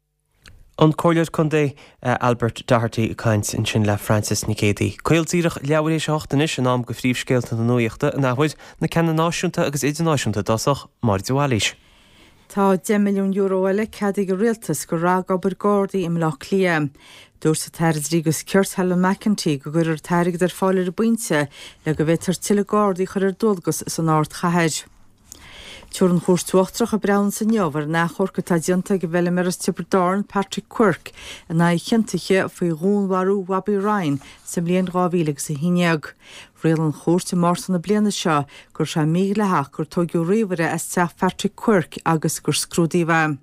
S1: An cóirlead chun é uh, Albert Doherty caint in sin le Francis Nicédi. Coiltíireach leabharéis seachtanis an am go phríomhscéalta na nuíochta a nachhuiid na ceanna náisiúnta agus idirnáisiúnta dasach mar dúáilís.
S2: Tá ten milliún euro eile ceadaigh go rialtas go rá gobar Gordaí im Loch Lia. Dúir sa Teiridrígus Kirt Helen McEntee go gur ar teirigh ar fáilir a buinte le go bheith tar tuile Gordaí chur ar dulgus san áirt chahéid. Tuair an chóirtuachtrach a breann san neomhar nachhor go tá dianta go bhfuil mar as Tipperdarn Patrick Quirk a na chiantaige faoi gúnharú Wabi Ryan sa blion rábhílig sa híineag. Réal an chóirte mársan na bliana seo gur se mí leach gur tógiú riomhare as teach Patrick Quirk agus gur scrúdaí bheith.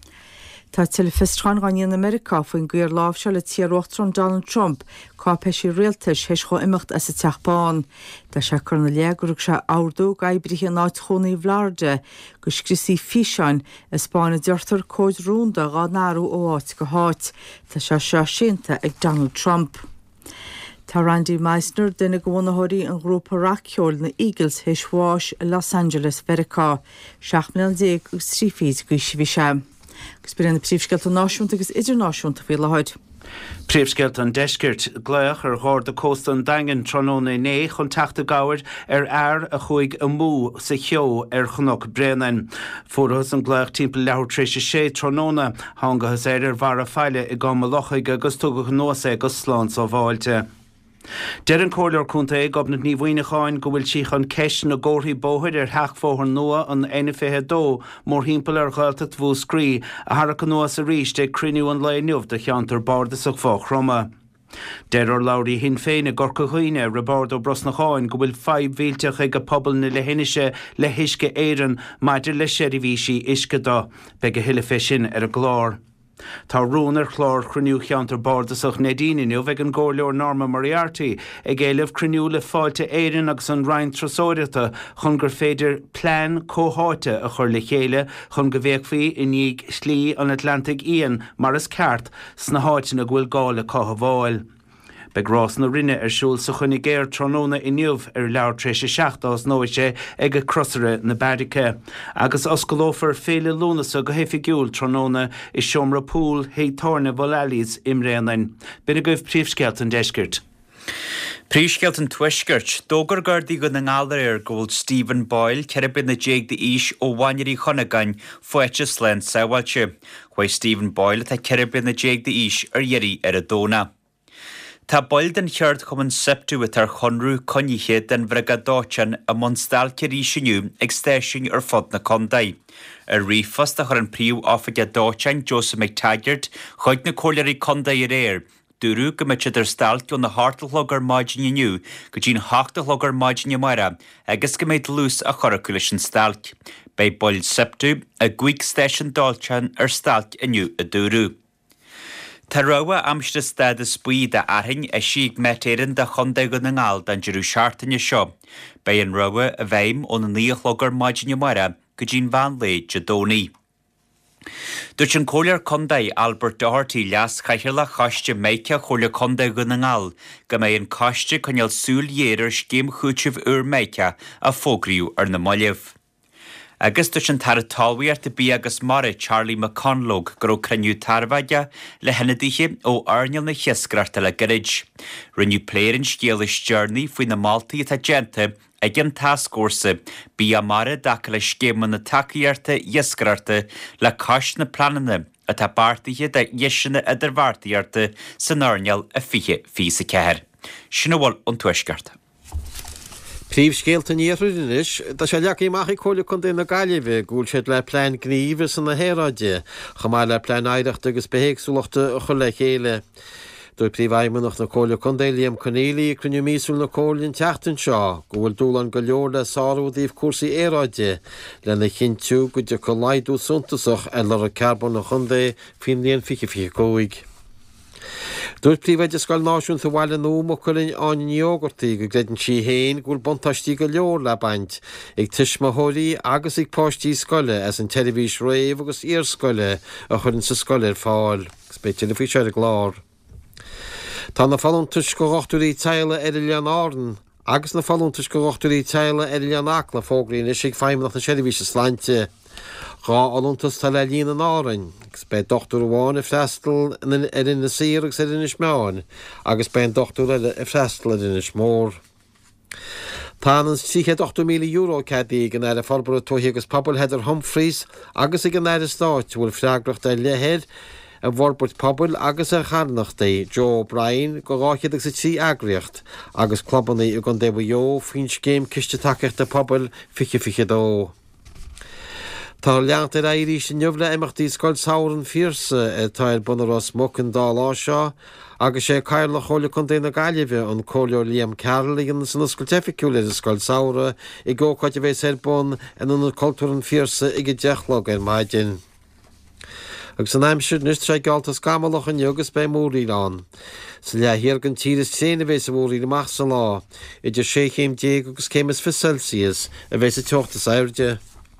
S2: Tá tuile festrán gáin in America faoin gcuir lámh seo le tíarúachtrán Donald Trump cá peisi rialtas heis cho imimecht as sa teachbáin. Tá se chu na léagurach se áardú gaibrithe náid chonaí bhláirde go scrisí físeáin is Spáinna deirtar cóid rúnda gá náú ó áit go háit. Tá se seo sinnta ag Donald Trump. Tá Randy Meisner duna gcónathirí an grúpa raccheol na Eagles heisháis Los Angeles Vericá, seach milliún déag agus trí fíd go isihí se. Gus bíar na príomhscealta náisiúnta agus idirnáisiúnta faoi lehaid.
S3: Príomhscealt an deiscirt gléach ar chóir de cóstan dagan tróna né chun teachta gáir ar air a chuig a mú sa cheo ar chunach breanain. Fuarthas an gléach timp leabhar tríosa sé tróna hangathas éir ar bhar a feile i gá malachaig agus tugadh nósa agus sláán sa bháilte. Deir an cóirlear cúnta é gobna ní bhaoineáin go bhfuil si chun ceis na ggóthaí bóthaid ar theachfóthar nua an aine fithe dó mór hímpel ar ghilta bhú scrí a tharacha nua sa ríist ag cruinniú an léinniuh de cheantar bardasach fá chroma. Deir ar labhraí hin féin a gorcha chuoine Roberto Brosnacháin go bhfuil feidh mhílteach ag go pobal na lehéiniise le hiisce éireann maidir le seirbhísí isce dó be go hiile fé sin ar a glár. Tá rúnar chlár chruniú cheantar bardasach Nadíniu bheith an ggóirleor Norma Moriarty ag éileh chruniú le fáilte éireann agus an Ryan trasóireachta chun gur féidir plán cóháite a chur le chéile chun go bhéicfaí i níag slí an Atlantic Ian mar is ceart sna háitina bhfuil gála cotha bháil. Be grás na rinne ar siúil sa chunig géir tróna inniuh ar leabhar tríosa seachtás nóise ag a crosare na Badice. Agus oscailófar féile lúnasa go héifigiúil tróna i seomra púl héitarna bholálís imréanain. Bina goibh príomhscealt an deiscirt.
S4: Príomhscealt an tuiscirt, dógur Gardaí go na ngálar ar ggóil Stephen Boyle ceirbe na déag de ís ó bhainirí chonagain foiite slen saohailte. Chuoi Stephen Boyle tá ceirbe na déag de ís ar dhéirí ar a dóna. Tá Boyle den cheart chum an septú tar chunrú coníthe den bhregadátean a monstal ceríisiú ag stéisiún ar fod na condaí. Ar rífas a chur an príomh áfaide dátean Joseph McTaggart chuid na cóileirí condaí ar éir. Dúrú go meid idir stalc ón na hátalthlogar maidinniu go dtín hátalthlogar maidinne mara agus go méid lús a choracuile sin stalc. Bei Boyle septú a gcuig stéisiún dátean ar stalc iniu a dúrú. Tá roha amste stad a spui de ahin a siig metéirin de chundé go na ngáil dan jirú seaartainne seo. Bei an roha a bheim ón an níochlogar maidinne mara go dín bhain le jadóní. Dúirt an cóilear condaí Albert Doherty leas chaiche le chaiste méice chola condaí go na ngáil go mé an caiste chuneal súl dhéidir scéim chúitih ur méice a fógriú ar na moileh. Agus tu sin tar talhaíart a bí agus mara Charlie McConlog gur cruniú tarhaide le henadíe ó airneal na chiasgrarta le garid. Rinneú pléirin scéalis journey faoin na Maltaí a gente ag an taskórsa bí a mara daca le scéman na takeíarta iasgrarta le cais na planana a tá bartaithe de dhéisina idir bhartaíarta san airneal a fiche fí sa ceair. Sinna bhfuil an tuaisgarta.
S5: Príomh scéalta níorúis, tá sé leach imach chola chun na gaiileh gúil siad le plein gníomh san na héráide, chamá le plein éireachta agus behéagsúlaachta a chu le chéile. Dúir príomhhaimmenach na chola chundéiliam Cornélia cruniú mísúil na cólinn teachtain seo, go bhfuil dúlan go leor le sáródaíomh cuasaí éráide le na chintiú go de go laidú suntasach a le a carbon na chundé fin líon fiche fiche cóig. Dúir príomhhaide scoil náisiúnta bhhaile nó mo chuirinn an iogurtaí go greidann si héin gúil buntáistí go leor le baint ag tuismathirí agus ag páistí scoile as an televís réamh agus iarscoile a chuirinn sa scoile ar fáil, spé telefí seir a glár. Tá na fallúntas go rochtúí teile ar i lean áran, agus na fallúntas go rochtúí teile ar i leanach le fógraín is ag feimnach na televís a sláinte. Rá alúntas tal le líon an árain, gus bé dochtú bháin i freistal ar in na sír agus ar in is meáin, agus ben dochtú le i freistal ar in is mór. Tá an tríché ochtó míle euro cadí gan ar a forbar tóí agus pobl Heather Humphreys agus ag an air stáit bhfuil freagracht a lehéir a bhórburt pobl agus a charnachtaí Joe O'Brien go ráchiad ag sa tí agriocht agus clubbannaí ag an débh jo fin céim ciste takeart a pobl fiche fiche dó. Tá leangt ar éirí sin neomhle imachtaí scoil saoran fírsa a táir bunarás mocan dá lá seo, agus sé cair le chola chun déna gaiileh an cóleor Liam Carligan san scoil teficiúla a scoil saora i ggóáid a bhééis ar bun an an cultúran fírsa ag deachlog ar maidin. Agus an aimisiir nus tre galtas gamalach an agus be móríán. Sa le hir gan tíras téna bhééis a mórí amach sa lá, idir sé chéim dé agus cémas fi Celsius a bhééis a teochttas airde.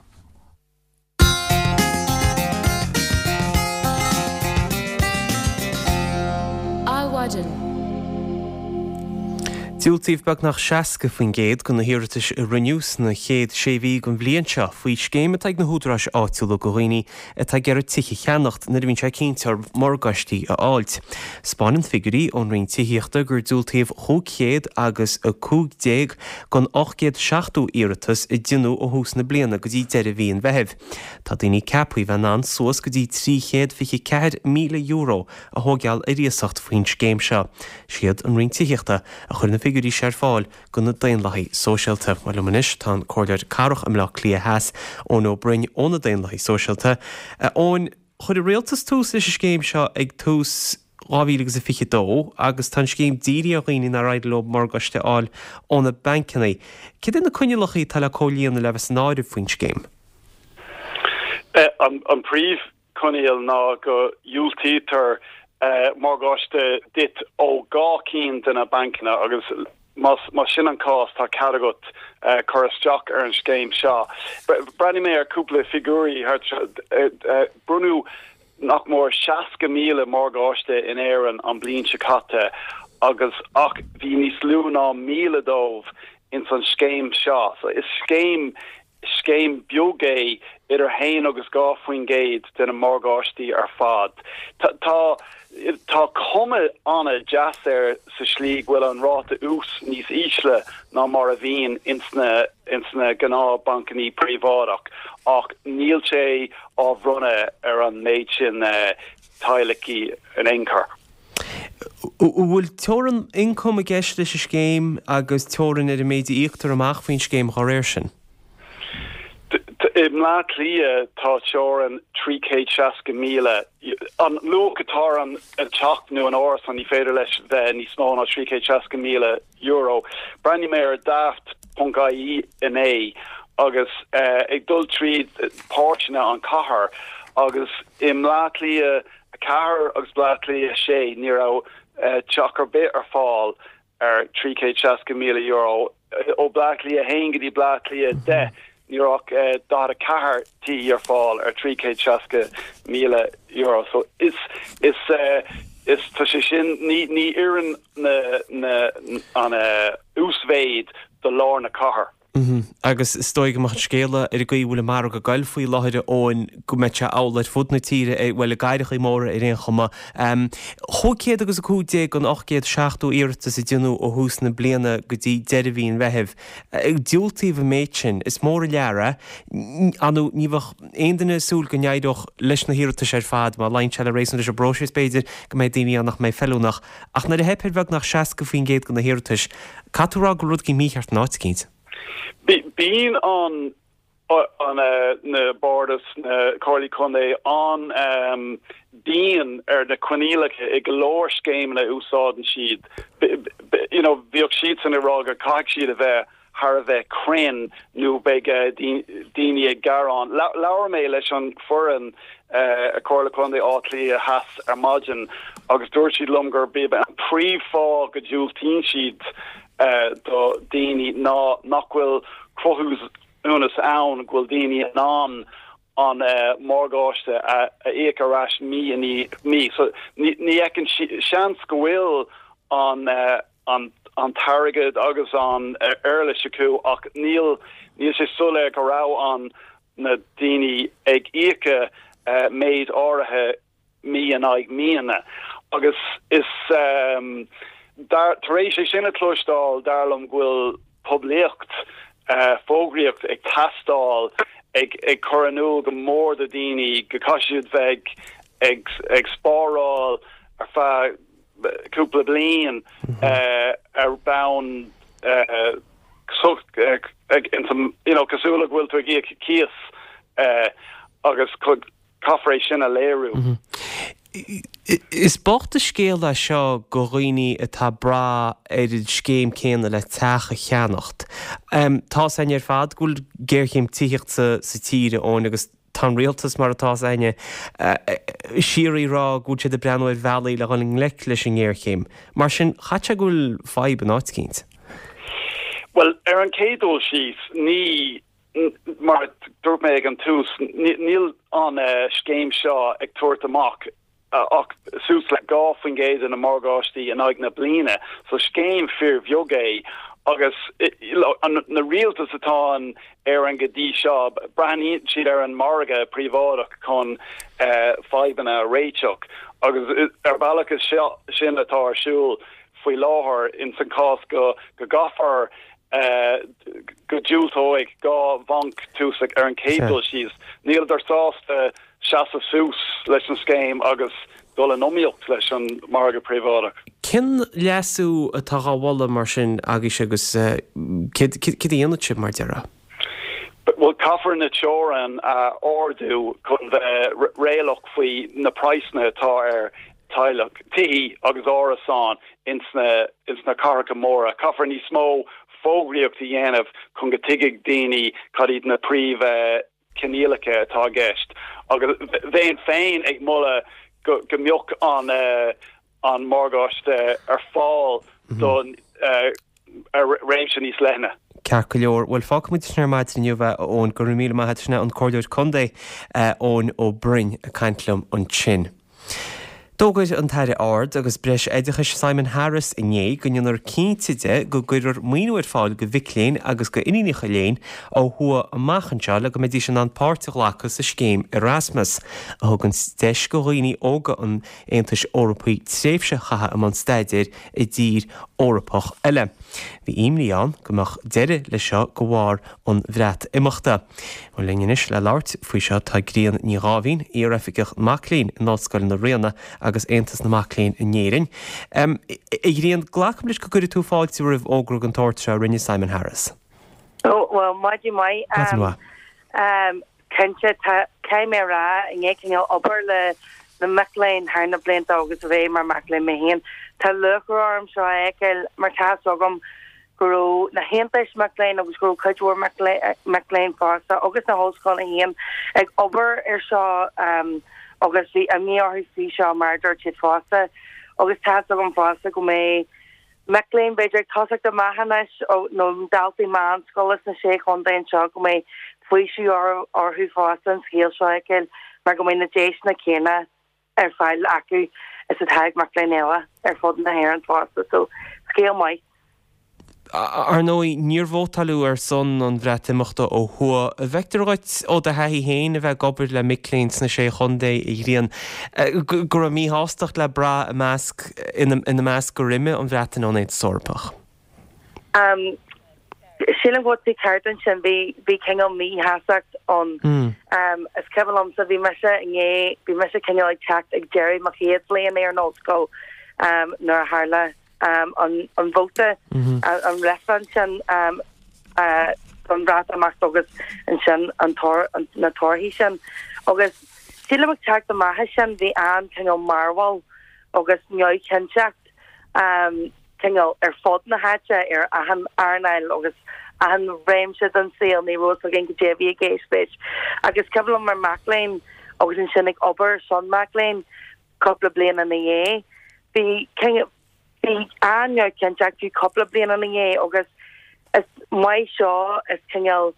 S1: Dúiltíomh beag nach seaca faoin géad go na hiiritas i riniús na chéad séhí go bblionseo faoi scéime ag na húdrás áitiúla go roioine a tá gear tichi cheannacht na bhín sé cinntear mórgaistí a áilt. Spáinn figurí ón rion tiíochta gur dúiltíomh thóchéad agus a cúg déag gon ochcéad seachtú iiritas i dionú ó hús na bliana go dtí deire bhíon bheitheh. Tá daoine cepaí bhe ná suas go dtí tríchéad fiche ceithre míle euro a thógeall i riasacht faoin scéim seo. Siad an rion tiíochta a chuir na figurí sé fáil go na daonlaí sóisialta mar lumanis tá cóileir carach am lech lí a heas ón ó brin óna daonlaí sóisialta. ón chuir réaltas tús is scéim seo ag tús ráhílagus a fiche dó agus tá scéim dírí a riine na raidló margaiste áil óna bancannaí. Cid in na cuinelachaí tal le cólíon na lehas náidir faoin scéim?
S10: An príomh cuineal ná go dúiltítar Uh, margáiste dit ó gá cín duna bankna agus mas sin an cás tá caragat uh, chorasteach ar an scéim seo. Brenn mé ar cúpla figúí uh, brunú nach mór seaca míle margáiste in éan an blin sicata agus ach bhí níos lúná míle dómh in san scéim seo. So is scéim scéim biogé idir hain agus gáfuin géad den a margáistí ar fad. Tá Tá cuma anna jazz ar sa slí bhfuil an ráta ús níos ísle ná mar a bhíon insna insna gná bancaní príomhádach ach níl sé á bhrunne ar an méid sin tailecí an éoncar.
S1: Bhfuil teoran incom a gceiste sa scéim agus teoran ar a méid íochttar amach faoin scéim choréir sin?
S10: Im lá lia tá teoran trícéad seaca míle an luchatá an teach nu an áras an ní féidir leis bheith níos mó ná trícéad seaca míle euro. Brenn mé ar daft pungaí in é agus ag dul tríd páirtena an cahar agus im lá lia a cahar agus blá lia sé ní ra teachar bit ar fáil ar trícéad seaca míle euro ó blá lia héingadí blá lia de. Níach uh, dá a cahar tí ar fáil ar trícéad seaca míle euro. So is is uh, is tá sé sin ní ní ian na na an uh, úsvéid de lár na cahar.
S1: Agus stoig amach scéile ar go bhfuil mar go gail faoi láthide óin go mete álaid fud na tíre é bhfuil gaiideach í móra i réon chuma. Thócéad agus a cúdé an ochcéad seachtú iirta sa dionú ó hús na bliana go dtí deirbhíon bheitheh. Ag diúltaí bh méid sin is móra leara anú níomhah aondaine súil go neaidoch leis na hiirta sé fad má lein se rééis leis a brosis beidir go méid daoine annach mé fellúnach. Ach na de hepid bheh nach seaas go faoin géad go na hiirtas. Catúrá go rud cí mícheart náidcínt.
S10: Being on on uh, na borders na Corley Conde on um, Dean er na Quinelike ag glór game na úsáden sheet. You know, bheoh sheets in Iraq or cock sheet of a har of a crane new big uh, Dini ag garon. Laura me leis on foreign uh, a Corley Conde Otli has Armagin August Dorchi Lumger bib and pre-fall go jewel teen sheet. Uh, do Dini na nachhfuil crothús únas ann ghfuil Dini an an uh, mórgáiste a écarás mí a ní mí. So ní ecin seans go bhfuil an uh, an an targad agus an uh, early sicu ach níl níl sé sula go rá an na Dini ag éca uh, méid áirithe mí an ag míana. Agus is um, Dar taréis sé sinna clúistáil darlam ghfuil poblíocht uh, fógraíocht ag tastáil ag ag choranú go mór de daoine go cosisiúd bheith ag ag spáráil ar fa cúpla bliain uh, ar bán uh, you know, cosúla bhfuil tú ag cíos uh, agus chud cathrééis sinna léirú.
S1: Is bocht a scéal a seo go roioine atá bra ar scéim céanna le teacha cheannacht. Um, tá aine ar fad gúil géirchéim tíocht sa, sa tíre ón agus tá rialtas mar atá aine uh, sií rá gúil sé de breanúir bhealaí le gáling le leis an ggéirchéim. Mar sin chatte gúil fáib an áitcínt?
S10: Well, ar an cédul síos ní mar dúirt mé ag an tús níl an uh, scéim seo ag tuairt amach Uh, ach sús le gáfin géad in a margáistí an ag na bliana, so scéim fear bheogé agus na rialtas atá an ar an godí seo braní siad ar an marga príomhádach chun uh, faibanna réiteach agus ar bailachas sin atá arsúil faoi láthair in san cás go go gafar uh, go dúiltóig gá bhanc túsach ar an cédul síos níl dar sásta seas a sús leis an scéim agus dul an omíocht leis an marga príomhádach.
S1: Cin leasú atá bhla mar sin agus agus cid dhéanana si mar deara?
S10: Well, caithfar na teoran uh, ordú chun bheith réalach faoi na praisna atá ar teilech tihí agus árasán ins na ins na carcha móra. Caithfar ní smó fógraíocht i dhéanamh chun go tuigigh daoine cad iad na príomh uh, cinéalacha atá gceist. Agus bhéon féin ag mulla go go mbeoch an uh, an margáiste ar fáil don uh, ar réimse níos lena.
S1: Cear go leor bhfuil fá muid snar maid in bheith ón go míle maithna an cordúir Conde ón ó Brin a caiintlumm an sin. Dógad an taire ard agus breis éidechas Simon Harris inné gonnear cíntiide go gurur muoinúir fáil go bhicléin agus go inícha léin ó thua amachchanse le go médí sin an páirrtaach lechas a scéim Erasmus a thugann deis go roioine óga an Aontais Eorpaí tréimhse chatha am an staidir i dtír Eorpach eile. Bhí imlíán gomach deire le seo go bhhar an bhreat imachta. An linneis le láirt faoi seo tá gríon ní ráhín í rafiigech maclín in náscail na riana agus Aontas na maclín in néirin. Um, I gríon ghlacham leis go gurí tú fáilte rih ógrú an tóirte rinne Simon Harris.
S11: Oh, well, maidí mai. Um, um, Kense céim mé rá in éicinneal obair le na macléin thar na blianta agus a bhéh mar macléin mé héan. Tá lucharm seo éil mar tágam gurú na héantais macléin agus gurú chuidúir macléin fása agus na hóscoil a héan ag obair ar seo um, agus bhí a míorthaí seo mar dúirt siad fása agus tágam fása go mé macléin beidir táach do maithanis ó nó daltaí man scolas na sé chundain seo go mé faoisiú orthú fása an scéal seo éil mar go mé na déis na céine ar fáil acu is a taag macléin eile ar fud na hhéir an fása, so scéal mai.
S1: ar nó níorhótalú ar son an bhreatimachta ó thua a bheictarráid ó de haí héin a bheith gobar le Mickleins na sé chundé i rion. Gur a mí hástacht le bra a measc ina measc go riime an bhreatin an éid sorpach.
S11: Um, Sílan bhí cartan sin bhí bhí cin an mí hasacht an um, is cebalm sa bhí meise ngé bhí meise cin ag techt ag Jerry McChéad léon ar nósco um, nar hála um, an an bóta an refan sin um, uh, an brat amach agus an sin an tor an na torhí sin agus sílan ag techt amach sin bhí an cin an marwal agus neoi cinseacht um, Tingal er fod na hatcha er ahan arnail agus ahan réimse an seal ní ro gin go J V géispéis agus kebal mar Maclean agus in sinnig ober son Maclean couple blian an é the king the an ken you couple blian an é agus is mai shaw is tingal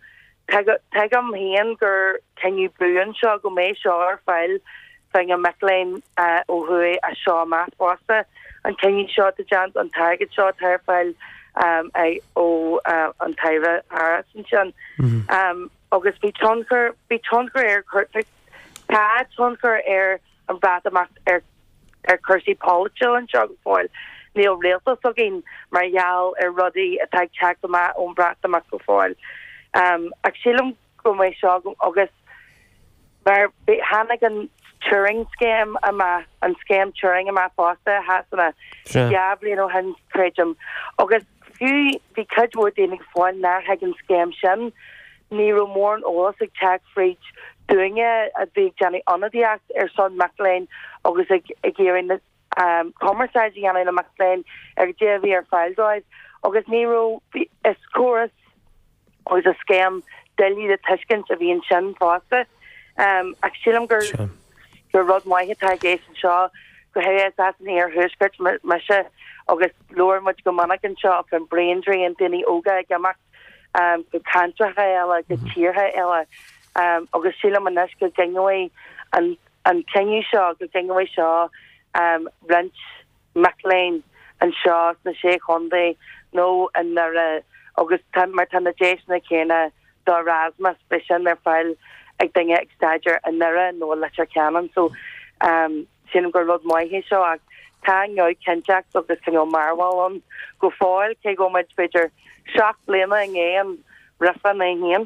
S11: tegam hen gur can you buan shaw go me shaw file thing a Maclean uh ó hui a shaw math wasa and can you shot the jans on target shot her file um I oh uh on Tyra Harrison um August be tonker be tonker air Kurt Pat tonker air and Batamak air air Kirsty Paulcho and jog foil Neil Railso again Marial er Ruddy attack check the mat on Batamak foil um actually go my shog August where Hannigan Turing scam ama an scam Turing ama fosta has na diabli no han trejum agus few because we're dealing for na hagen scam shin Nero more or sig tag free doing it a big Johnny on the act er son Maclean agus again the um commercializing an in Maclean er J V or file drive agus Nero is chorus was a scam Delhi the Tashkent of in shin fosta um actually girl Go rod mai interrogation shaw go he assassin here huskert masha agus lower much go managan shop and brain drain dini oga gamak um go cancer ela go tear ela um agus sila manash go gangway and and can you shaw go gangway shaw um Wrench Maclean and Shaw na Sheikh Hyundai no and their agus tan martana Jason Kena the Erasmus vision their file ag dinge ag stager an nera nó letter canon so um sin go rod mai he so ag tang yo kenjack of the single marwal on go foil ke go much bigger shock blema ngam rafa na hien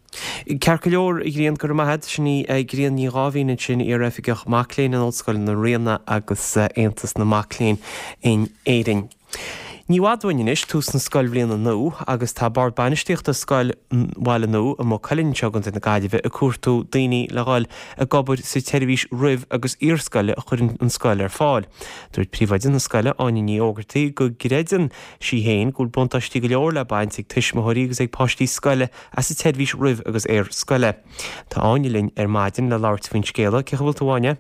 S1: Cercailor i gríon gur maithad sinní gríon ní gáhín sin ar rafigeach Maclean an ollscoil na riana agus Aontas na Maclean in Éireann. Ní bhádhain is tús na scoil bliana nó agus tá bar bainisteocht a scoil bhile nó a má cailinn tegann na gaiileh a cuatú daoine le gáil a gobar sa televís rih agus íorscoile a chuir an scoil ar fáil. Dúirt príomhaidin na scoile aine ní ógartaí go gréidean si héin gúil buntaistí go leor le baintigh tuismothirí agus ag páistí scoile a sa televís rih agus ar scoile. Tá aine linn ar maidin le labhairt faoin scéala ce bhfuil túháine.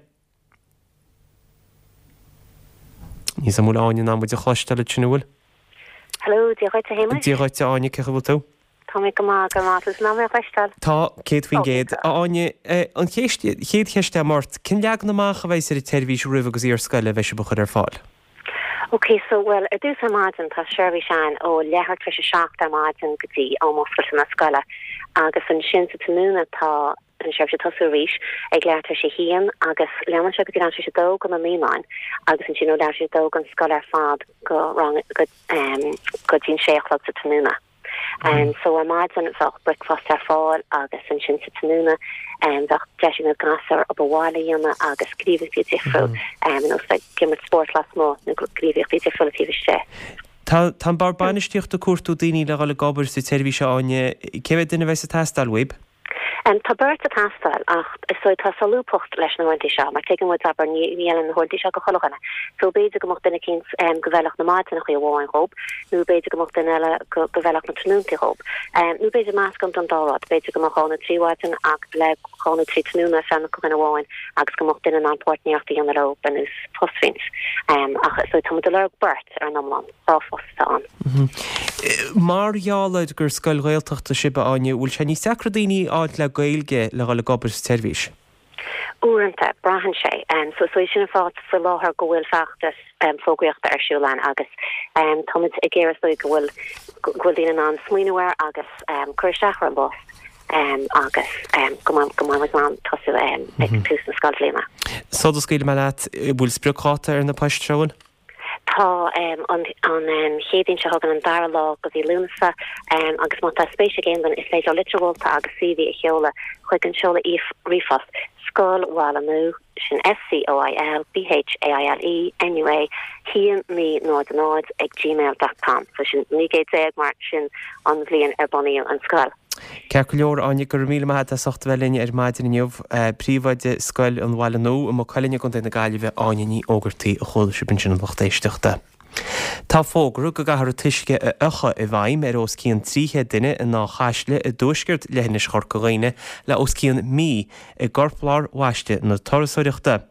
S1: Ní sa múl aine ná muid a chluisteile sinúil.
S12: Hello, díghait a héime?
S1: Díghait a aine ce bhfuil tú?
S12: Tá mé go má go mátas ná mé feistal.
S1: Tá céad faoin géad a aine an chéad cheiste mát cin leag na mácha bhééis ar televís rih agus ar scoile bheith se bu chud ar fáil.
S12: Okay, so well, a dús a máidin tá seirbhí seán ó lethar trí sé seach a máidin gotí ómóscail na scoile agus an sin sa tanúna tá an seirbh se tosú ríis ag leirtar sé hían agus leman se go dtí an sé dó go na míáin agus an sin ó leir sé dó an scoile ar fád go rang go go dtín séachlog sa tanúna. Um, so a maidin bheith breicfast ar fáil agus an sin sa tanúna um, bheith deising a gasar a bhála dhéanana agus gríomh fi difriú an os gimar sport las mó na gríomh fi difriú a tíbiste.
S1: Tá bar bainisteocht a cuatú daoine le gáil gobar sa televís aine céimh duine bheith sa testáil web?
S12: Um, tá beirt a tastal ach so tá salúpocht leis na bhaintí seo, mar tegan bhid aber níl an thuirtí seo go cholachana. So béidir go mocht duna cins um, go bhealach na máitina chu bháin rob, nó béidir go mocht duna go bhealach na tnúntaí rob. Um, nó béidir máscant an dárad, béidir go mocht na tríháitin ach le chána trí tnúna san go gana bháin agus go mocht duna an portníochtaí an rob an ús postfins. Um, ach so tá do le beirt ar an amlan, ráfosta an.
S1: Mar jálaid gur scoil réalteachta sibbe aine bhfuil sé ní sacra daoine áit le gailge le gáil gobar sa televís.
S12: Úranta brahan sé um, so so sin fát sa láthar go bhfuil feachtas um, fógraíochta ar siúláin agus um, táid i ggéras go bhfuil gwildina an smuineware agus um, Kirstach an boss um, agus um, gomam gomam tosu um, mm-hmm. tus na Scotland.
S1: So dos gael malat bwys briocata ar na paistrawyn?
S12: Tá um, an an hédin se hagan an dar lá go bhí lunasa um, agus má tá spéisi géan is féidir litrewolta agus sivi a cheola chuig an seola if rifas Skull Wallamu sin S C O I L B H A I L E N U A hían ní nád nád ag gmail dot com so sin nígéid éag mar sin an bblion ar boníú an Skull.
S1: Ceir go leor aine gur míle maithe a sochtbhilín ar maidin inniuh príomhaide Scoil an Wallamu a má choilíne chun na gaiileh ainí ógartaí a chola sibin sin an bhachtéisteachta. Tá fógrú go gahar tuisce a ucha i bhaim ar os cían tríthe duine in ná chaisle i dúsgurt lehinna chorcaghine le os cían mí i gorpláir waiste na torasóireachta.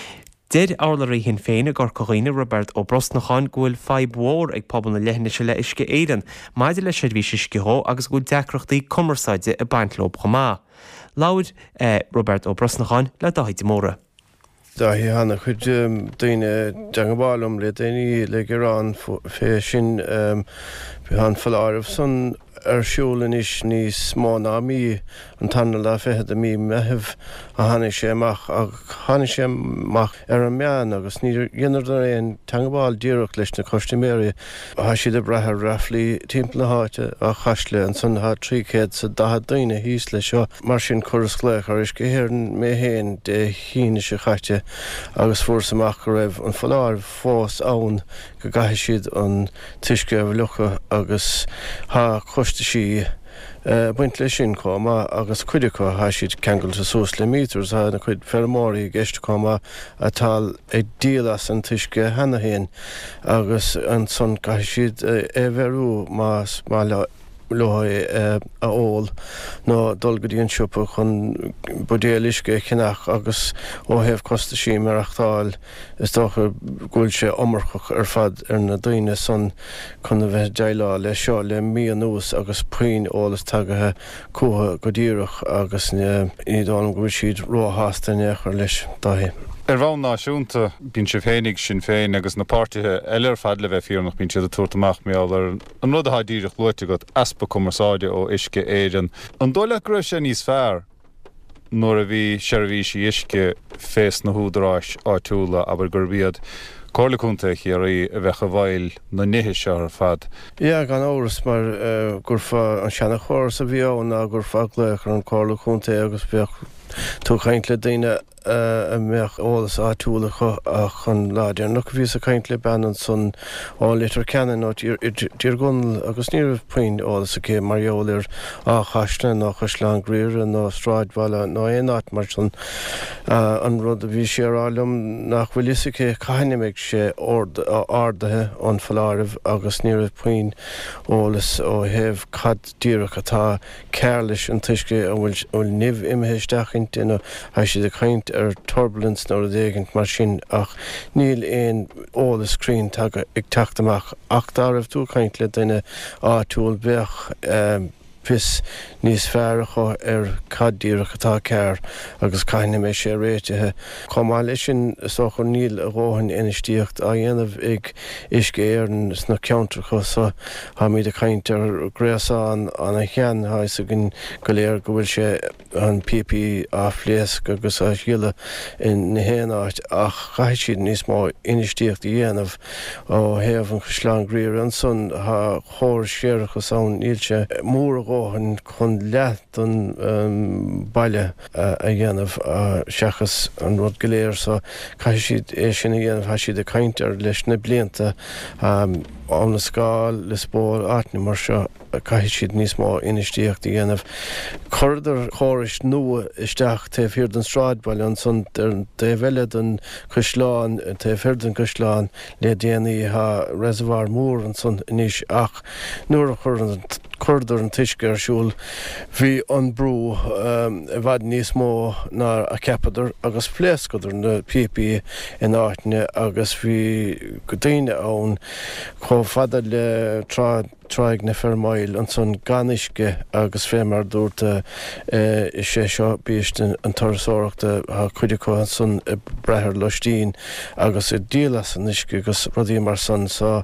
S1: Dir álaí hin féin a gorcaghine Robert ó Brosnachan ghfuil feibhór ag pobl na lehinna se le isce éan, maidir le seirbhí iscethó agus go deacrochtaí commerceide i baintlób chomá. Laud eh, Robert ó Brosnachan le daid móra.
S13: Da hi hanna chud um, daine dangabálum le daine le Iran fé sin um, han fallarh son ar siúlan is níos mó ná mí an tanna le fethe a mí meheh a hanna sé amach ag hanna sé amach ar an meán agus ní dhéanaar éon tangabáil díreach leis na costiméiri a ha siad a brethe raflí timp na háite a chaisle an son ha trícéad sa daha daine híos le seo mar sin choras léach ar is gohéirn mé héin de híine se chaite agus fuór amach go raibh an fallar fós ann go gaithe siad an tuisce a lucha agus ha cost sí uh, buint lei sin comma agus cuide có ha siad ceangail sa sós le míters ha na chuid fermóí gceiste comma a tal ag díalas an tuisce hena héin agus an son gaithe siad uh, é bherú más má le loha uh, a ól nó dulgadíon siúpa chun budéalisce cinach agus ó heh costa sí mar achtáil is dócha gúil sé ommarchach ar fad ar na daine son chun a bheith deilá le seo le mí an nús agus puin ólas tagathe cutha go díireach agus iadán gúil siad róthasta ar leis dahí.
S14: Er bhain náisiúnta bín sé féinnig sin féin agus na páirtithe eile ar fad le bheith fiornach bín siad a tuairtamach méall ar an rud a haidíireach luite go aspa commerceáide ó isce éireann. An dóile go raibh sé níos fearr nuair a bhí seirbhísí isce fés na húdaráis áitiúla aber gur bíad cóirlaúnta chéirí a bheith a bhail na nithe seo ar fad.
S13: Ia gan óras mar uh, gur fa an seanna chóir sa bhíán a gur faglaach ar an cóirlaúnta agus bheith tú chaint le daine Uh, a meach ólas átúla a chun láidir. Nuch bhí a caint le ban an son á litar ceann ó tír gunn agus níor puin ólas a cé marjólir á chaisna nó chaisleán gríire nó stráidhile nó éonát mar son uh, an rud a bhí sé álum nach bhfuil is cé caiineigh sé ádathe an falláirh agus níor puin ólas ó heh cad díireach atá ceirlis an tuisce a bhfuil nimh imitheisteachint ina ha siad a caint ar turbulence nó a dhéigent mar sin ach níl éon ólas scrín ag teachtamach ach dá raibh tú caint le duine átúil bheith um, fis níos fearcha ar caddíireach atá ceir agus caiine mé sé réitethe. Comá lei sin socha níl a róhan inistíocht a dhéanamh ag isce éireann sna ceantracha sa ha míad a caint ar gréasáin anna chean ha is a gin go léir go bhfuil sé an P P a phléasc agus a dhiile in na héanáit ach chaith siad níos má inistíocht a dhéanamh ó héamh an chusleán gríir an son ha chóir séireachas ann níl sé mór an chun leat an um, baile uh, a dhéanamh uh, seachas an rud goléir so cai siad é sin a dhéanamh ha siad a caint ar leis na blianta um, an na scáil le spór áitne mar seo cai siad níos má inistíocht a dhéanamh. Corridor chóris nua isteach taobh hirt an stráidbail an son de bheile an Cusláán taobh hirt an Cusláán le déanaí ha reservoir mór an son inis ach nuair a chur an corridor an tuisce ar siúil bhí an brú um, a bhaid níos mó ná a cepadar agus phléascadar na P P in áitne agus bhí go daine ann có fada le trá troig na fermail an son ganiske agus fémar dúirta is sé seo bíist an tarasóireachta ha chuidirá an son brethir leistín agus i dílas an isce agus rudí mar son sa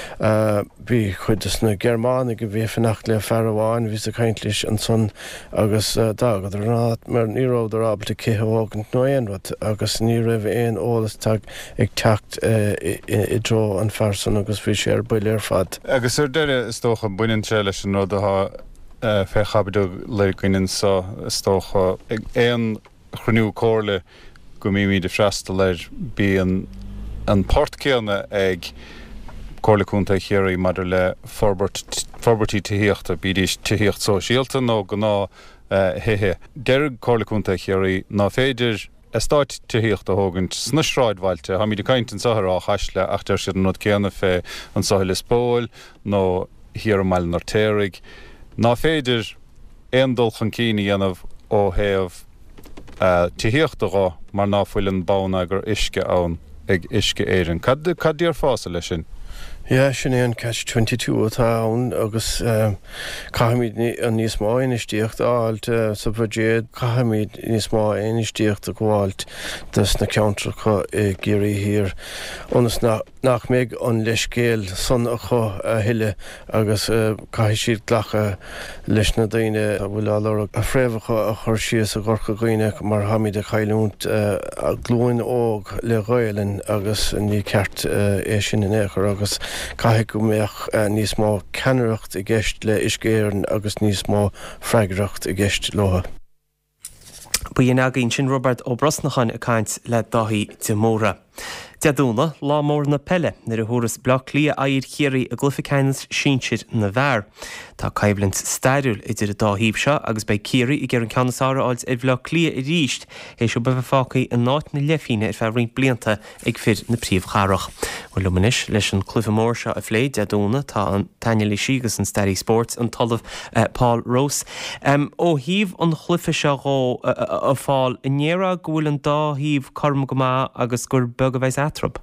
S13: bí chuidas na Germánig go bhí fannacht le ferháin ví a caiintlis an son agus dagad ná mar níróidir ábalta céthhágant nó éonhat agus ní raibh éon ólas tag ag techt i dro an fersan agus bhí sé ar builéir fad.
S14: Agus ar deire is tócha buinn tre leis an rud atá fé chabadú le cuiinn sa tócha ag éon chruniú cóirla go mí mí de freasta leir bí an an portcéanna ag cóirlaúnta chéirí madidir le forbartí tuíochta bídís tuíocht sóisialta nó go ná hithe. Deir cóirlaúnta chéirí ná féidir Estáit tuíocht a thugant sna sráidhailte, ha mí de caiintin sahar á chaisle ach deir siad an nod céanna fé an sahil is bóil nó hir meall nar téirigh. Ná féidir éon dul chan cíine dhéanamh ó théamh tuíocht ará mar ná fuil an bána gur isce ann ag isce éireann. Cad cad díar fása lei sin?
S13: Ja sin é an catch twenty-two atá ann agus caiimiid an níos má inistíocht áilt sa bhidéad caiimiid níos má inistíocht a gháilt dus na countercha i géirí hir. Onas nach méid an leis céal son a chu hiile agus cai siad ghlacha leis na daine a bhfuil álar a fréomhacha a chur sios a gcorcha ghoine mar haimiid a chailúnt a glúin óg le ghailinn agus ní ceart é sin in éair agus Caithe go méach níos má ceannaireacht i gceist le iscéireann agus níos má freigracht i gceist lotha.
S1: Buíon agén sin Robert ó Brosnachan a caint le dahí timóra. Deadúna lá mór na pelle nar a thuras blach lia air chéirí a gluficáinas sínsir na bhar. Tá caiblint stairúil idir a dáhíb seo agus bei céirí i ggéir an ceannasára áils i bhlach lia i ríist é seo bheith fácaí an náit na lefíine ar fear rint blianta ag fir na príomhcharach. Bhfuil lumanis leis an clufa mór seo a phlé deadúna tá an Taineala Sígus an Stairí Sports an talamh Paul Rose. Ó híomh an chlufa seo a fáil in néra gohfuil an dáhíomh chum go má agus gur beg a bheith atrab.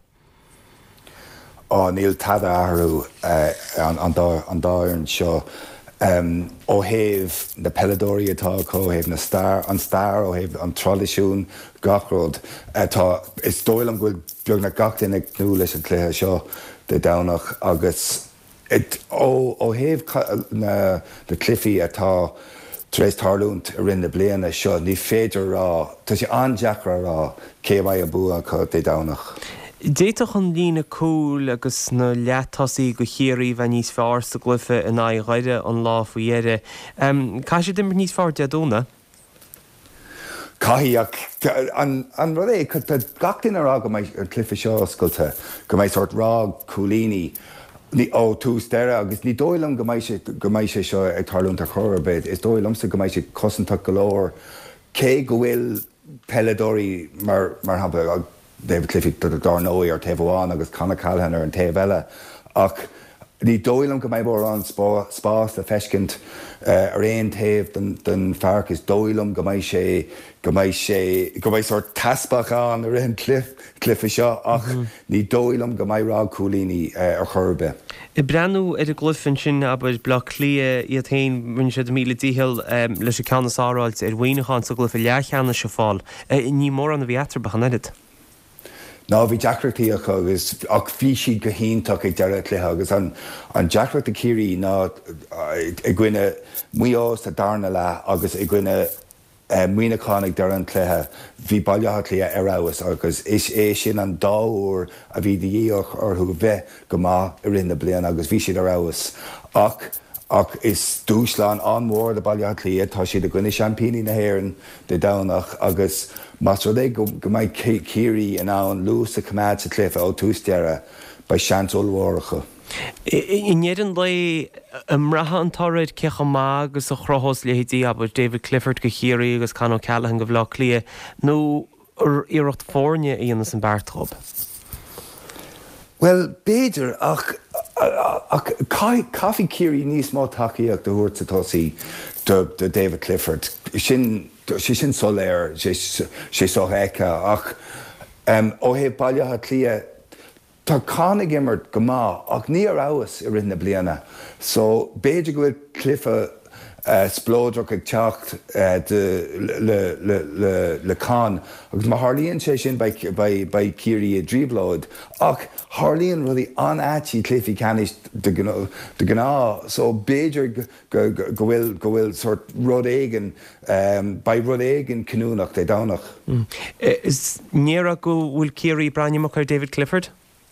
S15: Ó níl tada ahrú an dáirn seo ó héamh na pedóí atá có héamh na star an star ó héamh an tradiisiún gachród tá is dóil an bhfuil beag na gachtain ag nú leis an cléthe seo de danach agus ó ó héamh na clifí atá Tréis tarlúnt a rinne bliana seo ní féidir rá tá sé andeachra rá céhhaid a bua chu dé danach.
S1: Déitach an lína cúil agus na leatasaí go chéirí bheit níos fearr sa glufa in ághide an lá faoiére. Cá sé dimar níos fearr deadúna?
S15: Caíach an rud é chu gachtain ará go mbeidh an clifa seo scoilte go mbeidh sort rá cúlíní ní ó tús deire agus ní dóilm go mbeidh sé seo ag tarlúnta chorabéid, is dóilmsa go mbeidh sé cosanta golóir cé go bhfuil peladóí mar mar haba David Clifford do dar nóí ar taobháin agus Conor Callahan ar an taobh eile ach ní dóilm go mbeidh mór an spás a feiscint ar éon taobh den fearc is dóilm go mbeidh sé go mbeidh sé go mbeidh sort taspachán ar an clifa seo ach ní dóilm go mbeidh rá cúlíní ar chorbe.
S1: I brenn ar a glufann sin aber blach lia iad tain rin sé míle díhil leis a ceannasáráilt ar bhaoineáin sa glufa leachanna se fáil. Ní mór an a bhí atrabach an edit.
S15: Ná bhí deachreachtaíach agus ach bhí siad go hionach ag deire cléthe agus an deachreacht a cíirí ná i gcuine muos a darna le agus i gcuine muoineánig dar an cléthe bhí bailthe lí arás agus is é sin an dáúir a bhí díoch ar thu bheith go má i rinne blian agus bhí siad arás ach ach is dúsláán anmór de bailthe lí tá siad a gcuine champíní na hhéann de danach agus Mas é go go mbeidh cíirí in ann lús a cumad sa cléfa ó túsdeire ba seansolhhacha.
S1: Inéan le imratha an táid cecha má agus a chrothos lehétí aber David Clifford go chéirí agus Conor Callahan go bhlach lia nó ar iirecht fórne íana san beartthób.
S15: Well, béidir ach ach caithfí cíirí níos má takeíach de thuirt sa tosaí de David Clifford. Sin sé sin soléir sé sé so héice ach ó hé bailthe lia Tá cána gimmert go má ach ní ar áhas i rinne bliana. So béidir go bhfuil clifa uh, splódrach ag teacht uh, de, le, le, le, le can. agus má Harlíonn sé sin ba cíirí a dríblóid. Ach Harlíonn rudí an átí clifi canis de gná. So béidir go bhfuil go bhfuil sort rud éigen um, ba rud éigen canúnach dé dánach.
S1: Mm. Is níra go bhfuil cíirí brainneach ar David Clifford?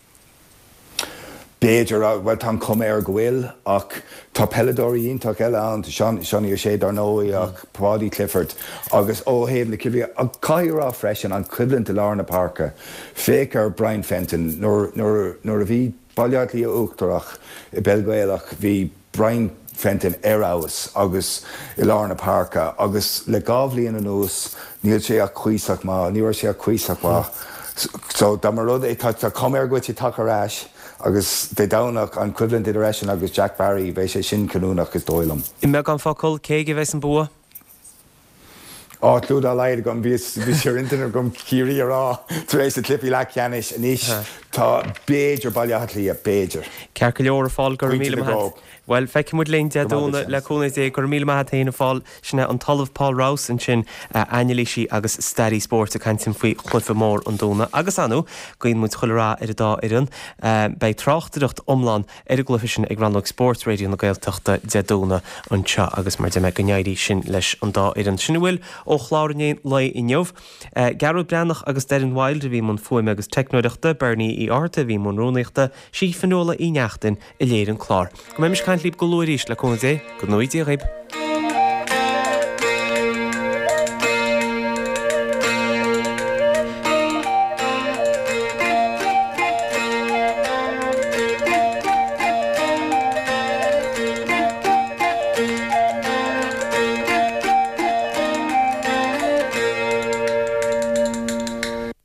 S15: Béidir bhfuil tá cum ar go bhfuil ach tá peladóí ionach eile an seaní ar sé ar nóí ach Paddy Clifford agus óhéamh na cibhí a caiirá freisin an cuiblint de Lárna Parka féic ar Brian Fenton nuair a bhí bailiad lí uachtarach i Belgéalach bhí Brian Fenton ar áhas agus i Lárna Parka agus le gábhlíon an nús níl sé a chuoiseach má níor sé a chuoiseach má so dá mar rud é tá cum ar goit i take aráis agus dé dánach an cuiblint idirration agus Jack Barry bheith sé sin canúnach gus dóilm.
S1: I me gan focail cé go bheits an bua?
S15: Á tlúd á leid gom bhí sé intanar gom cíirí ará tú éis a clipi le ceanis níos tá béidir bailíocht a béidir.
S1: Cear go leor fáil gur míle maith. Well, feice mud leon deadúna le cúna é gur míle maith taonna fáil sinna an talamh Paul Rouse an sin ainelísí agus Stadí Sport a caiintin faoi chlufa mór an dúna. Agus anú, goon muid chuilerá ar a dá iran, bei tráchtaireacht omláin ar a glufa sin ag Ranlog Sports Radio na Gaeltachta deadúna an seo agus mar de me go neirí sin leis an dá iran. Sinna bhfuil ó chláirnéin lei i neomh. Garú Breannach agus Darren Wilde bhí mun fuaim agus technoireachta, Bernie í áirta bhí mun rónaíochta, sí fanóla í neachtain i léir an chlár. Go mé mis caint líb go luiríis le cúna dé, go nóidí a raibh.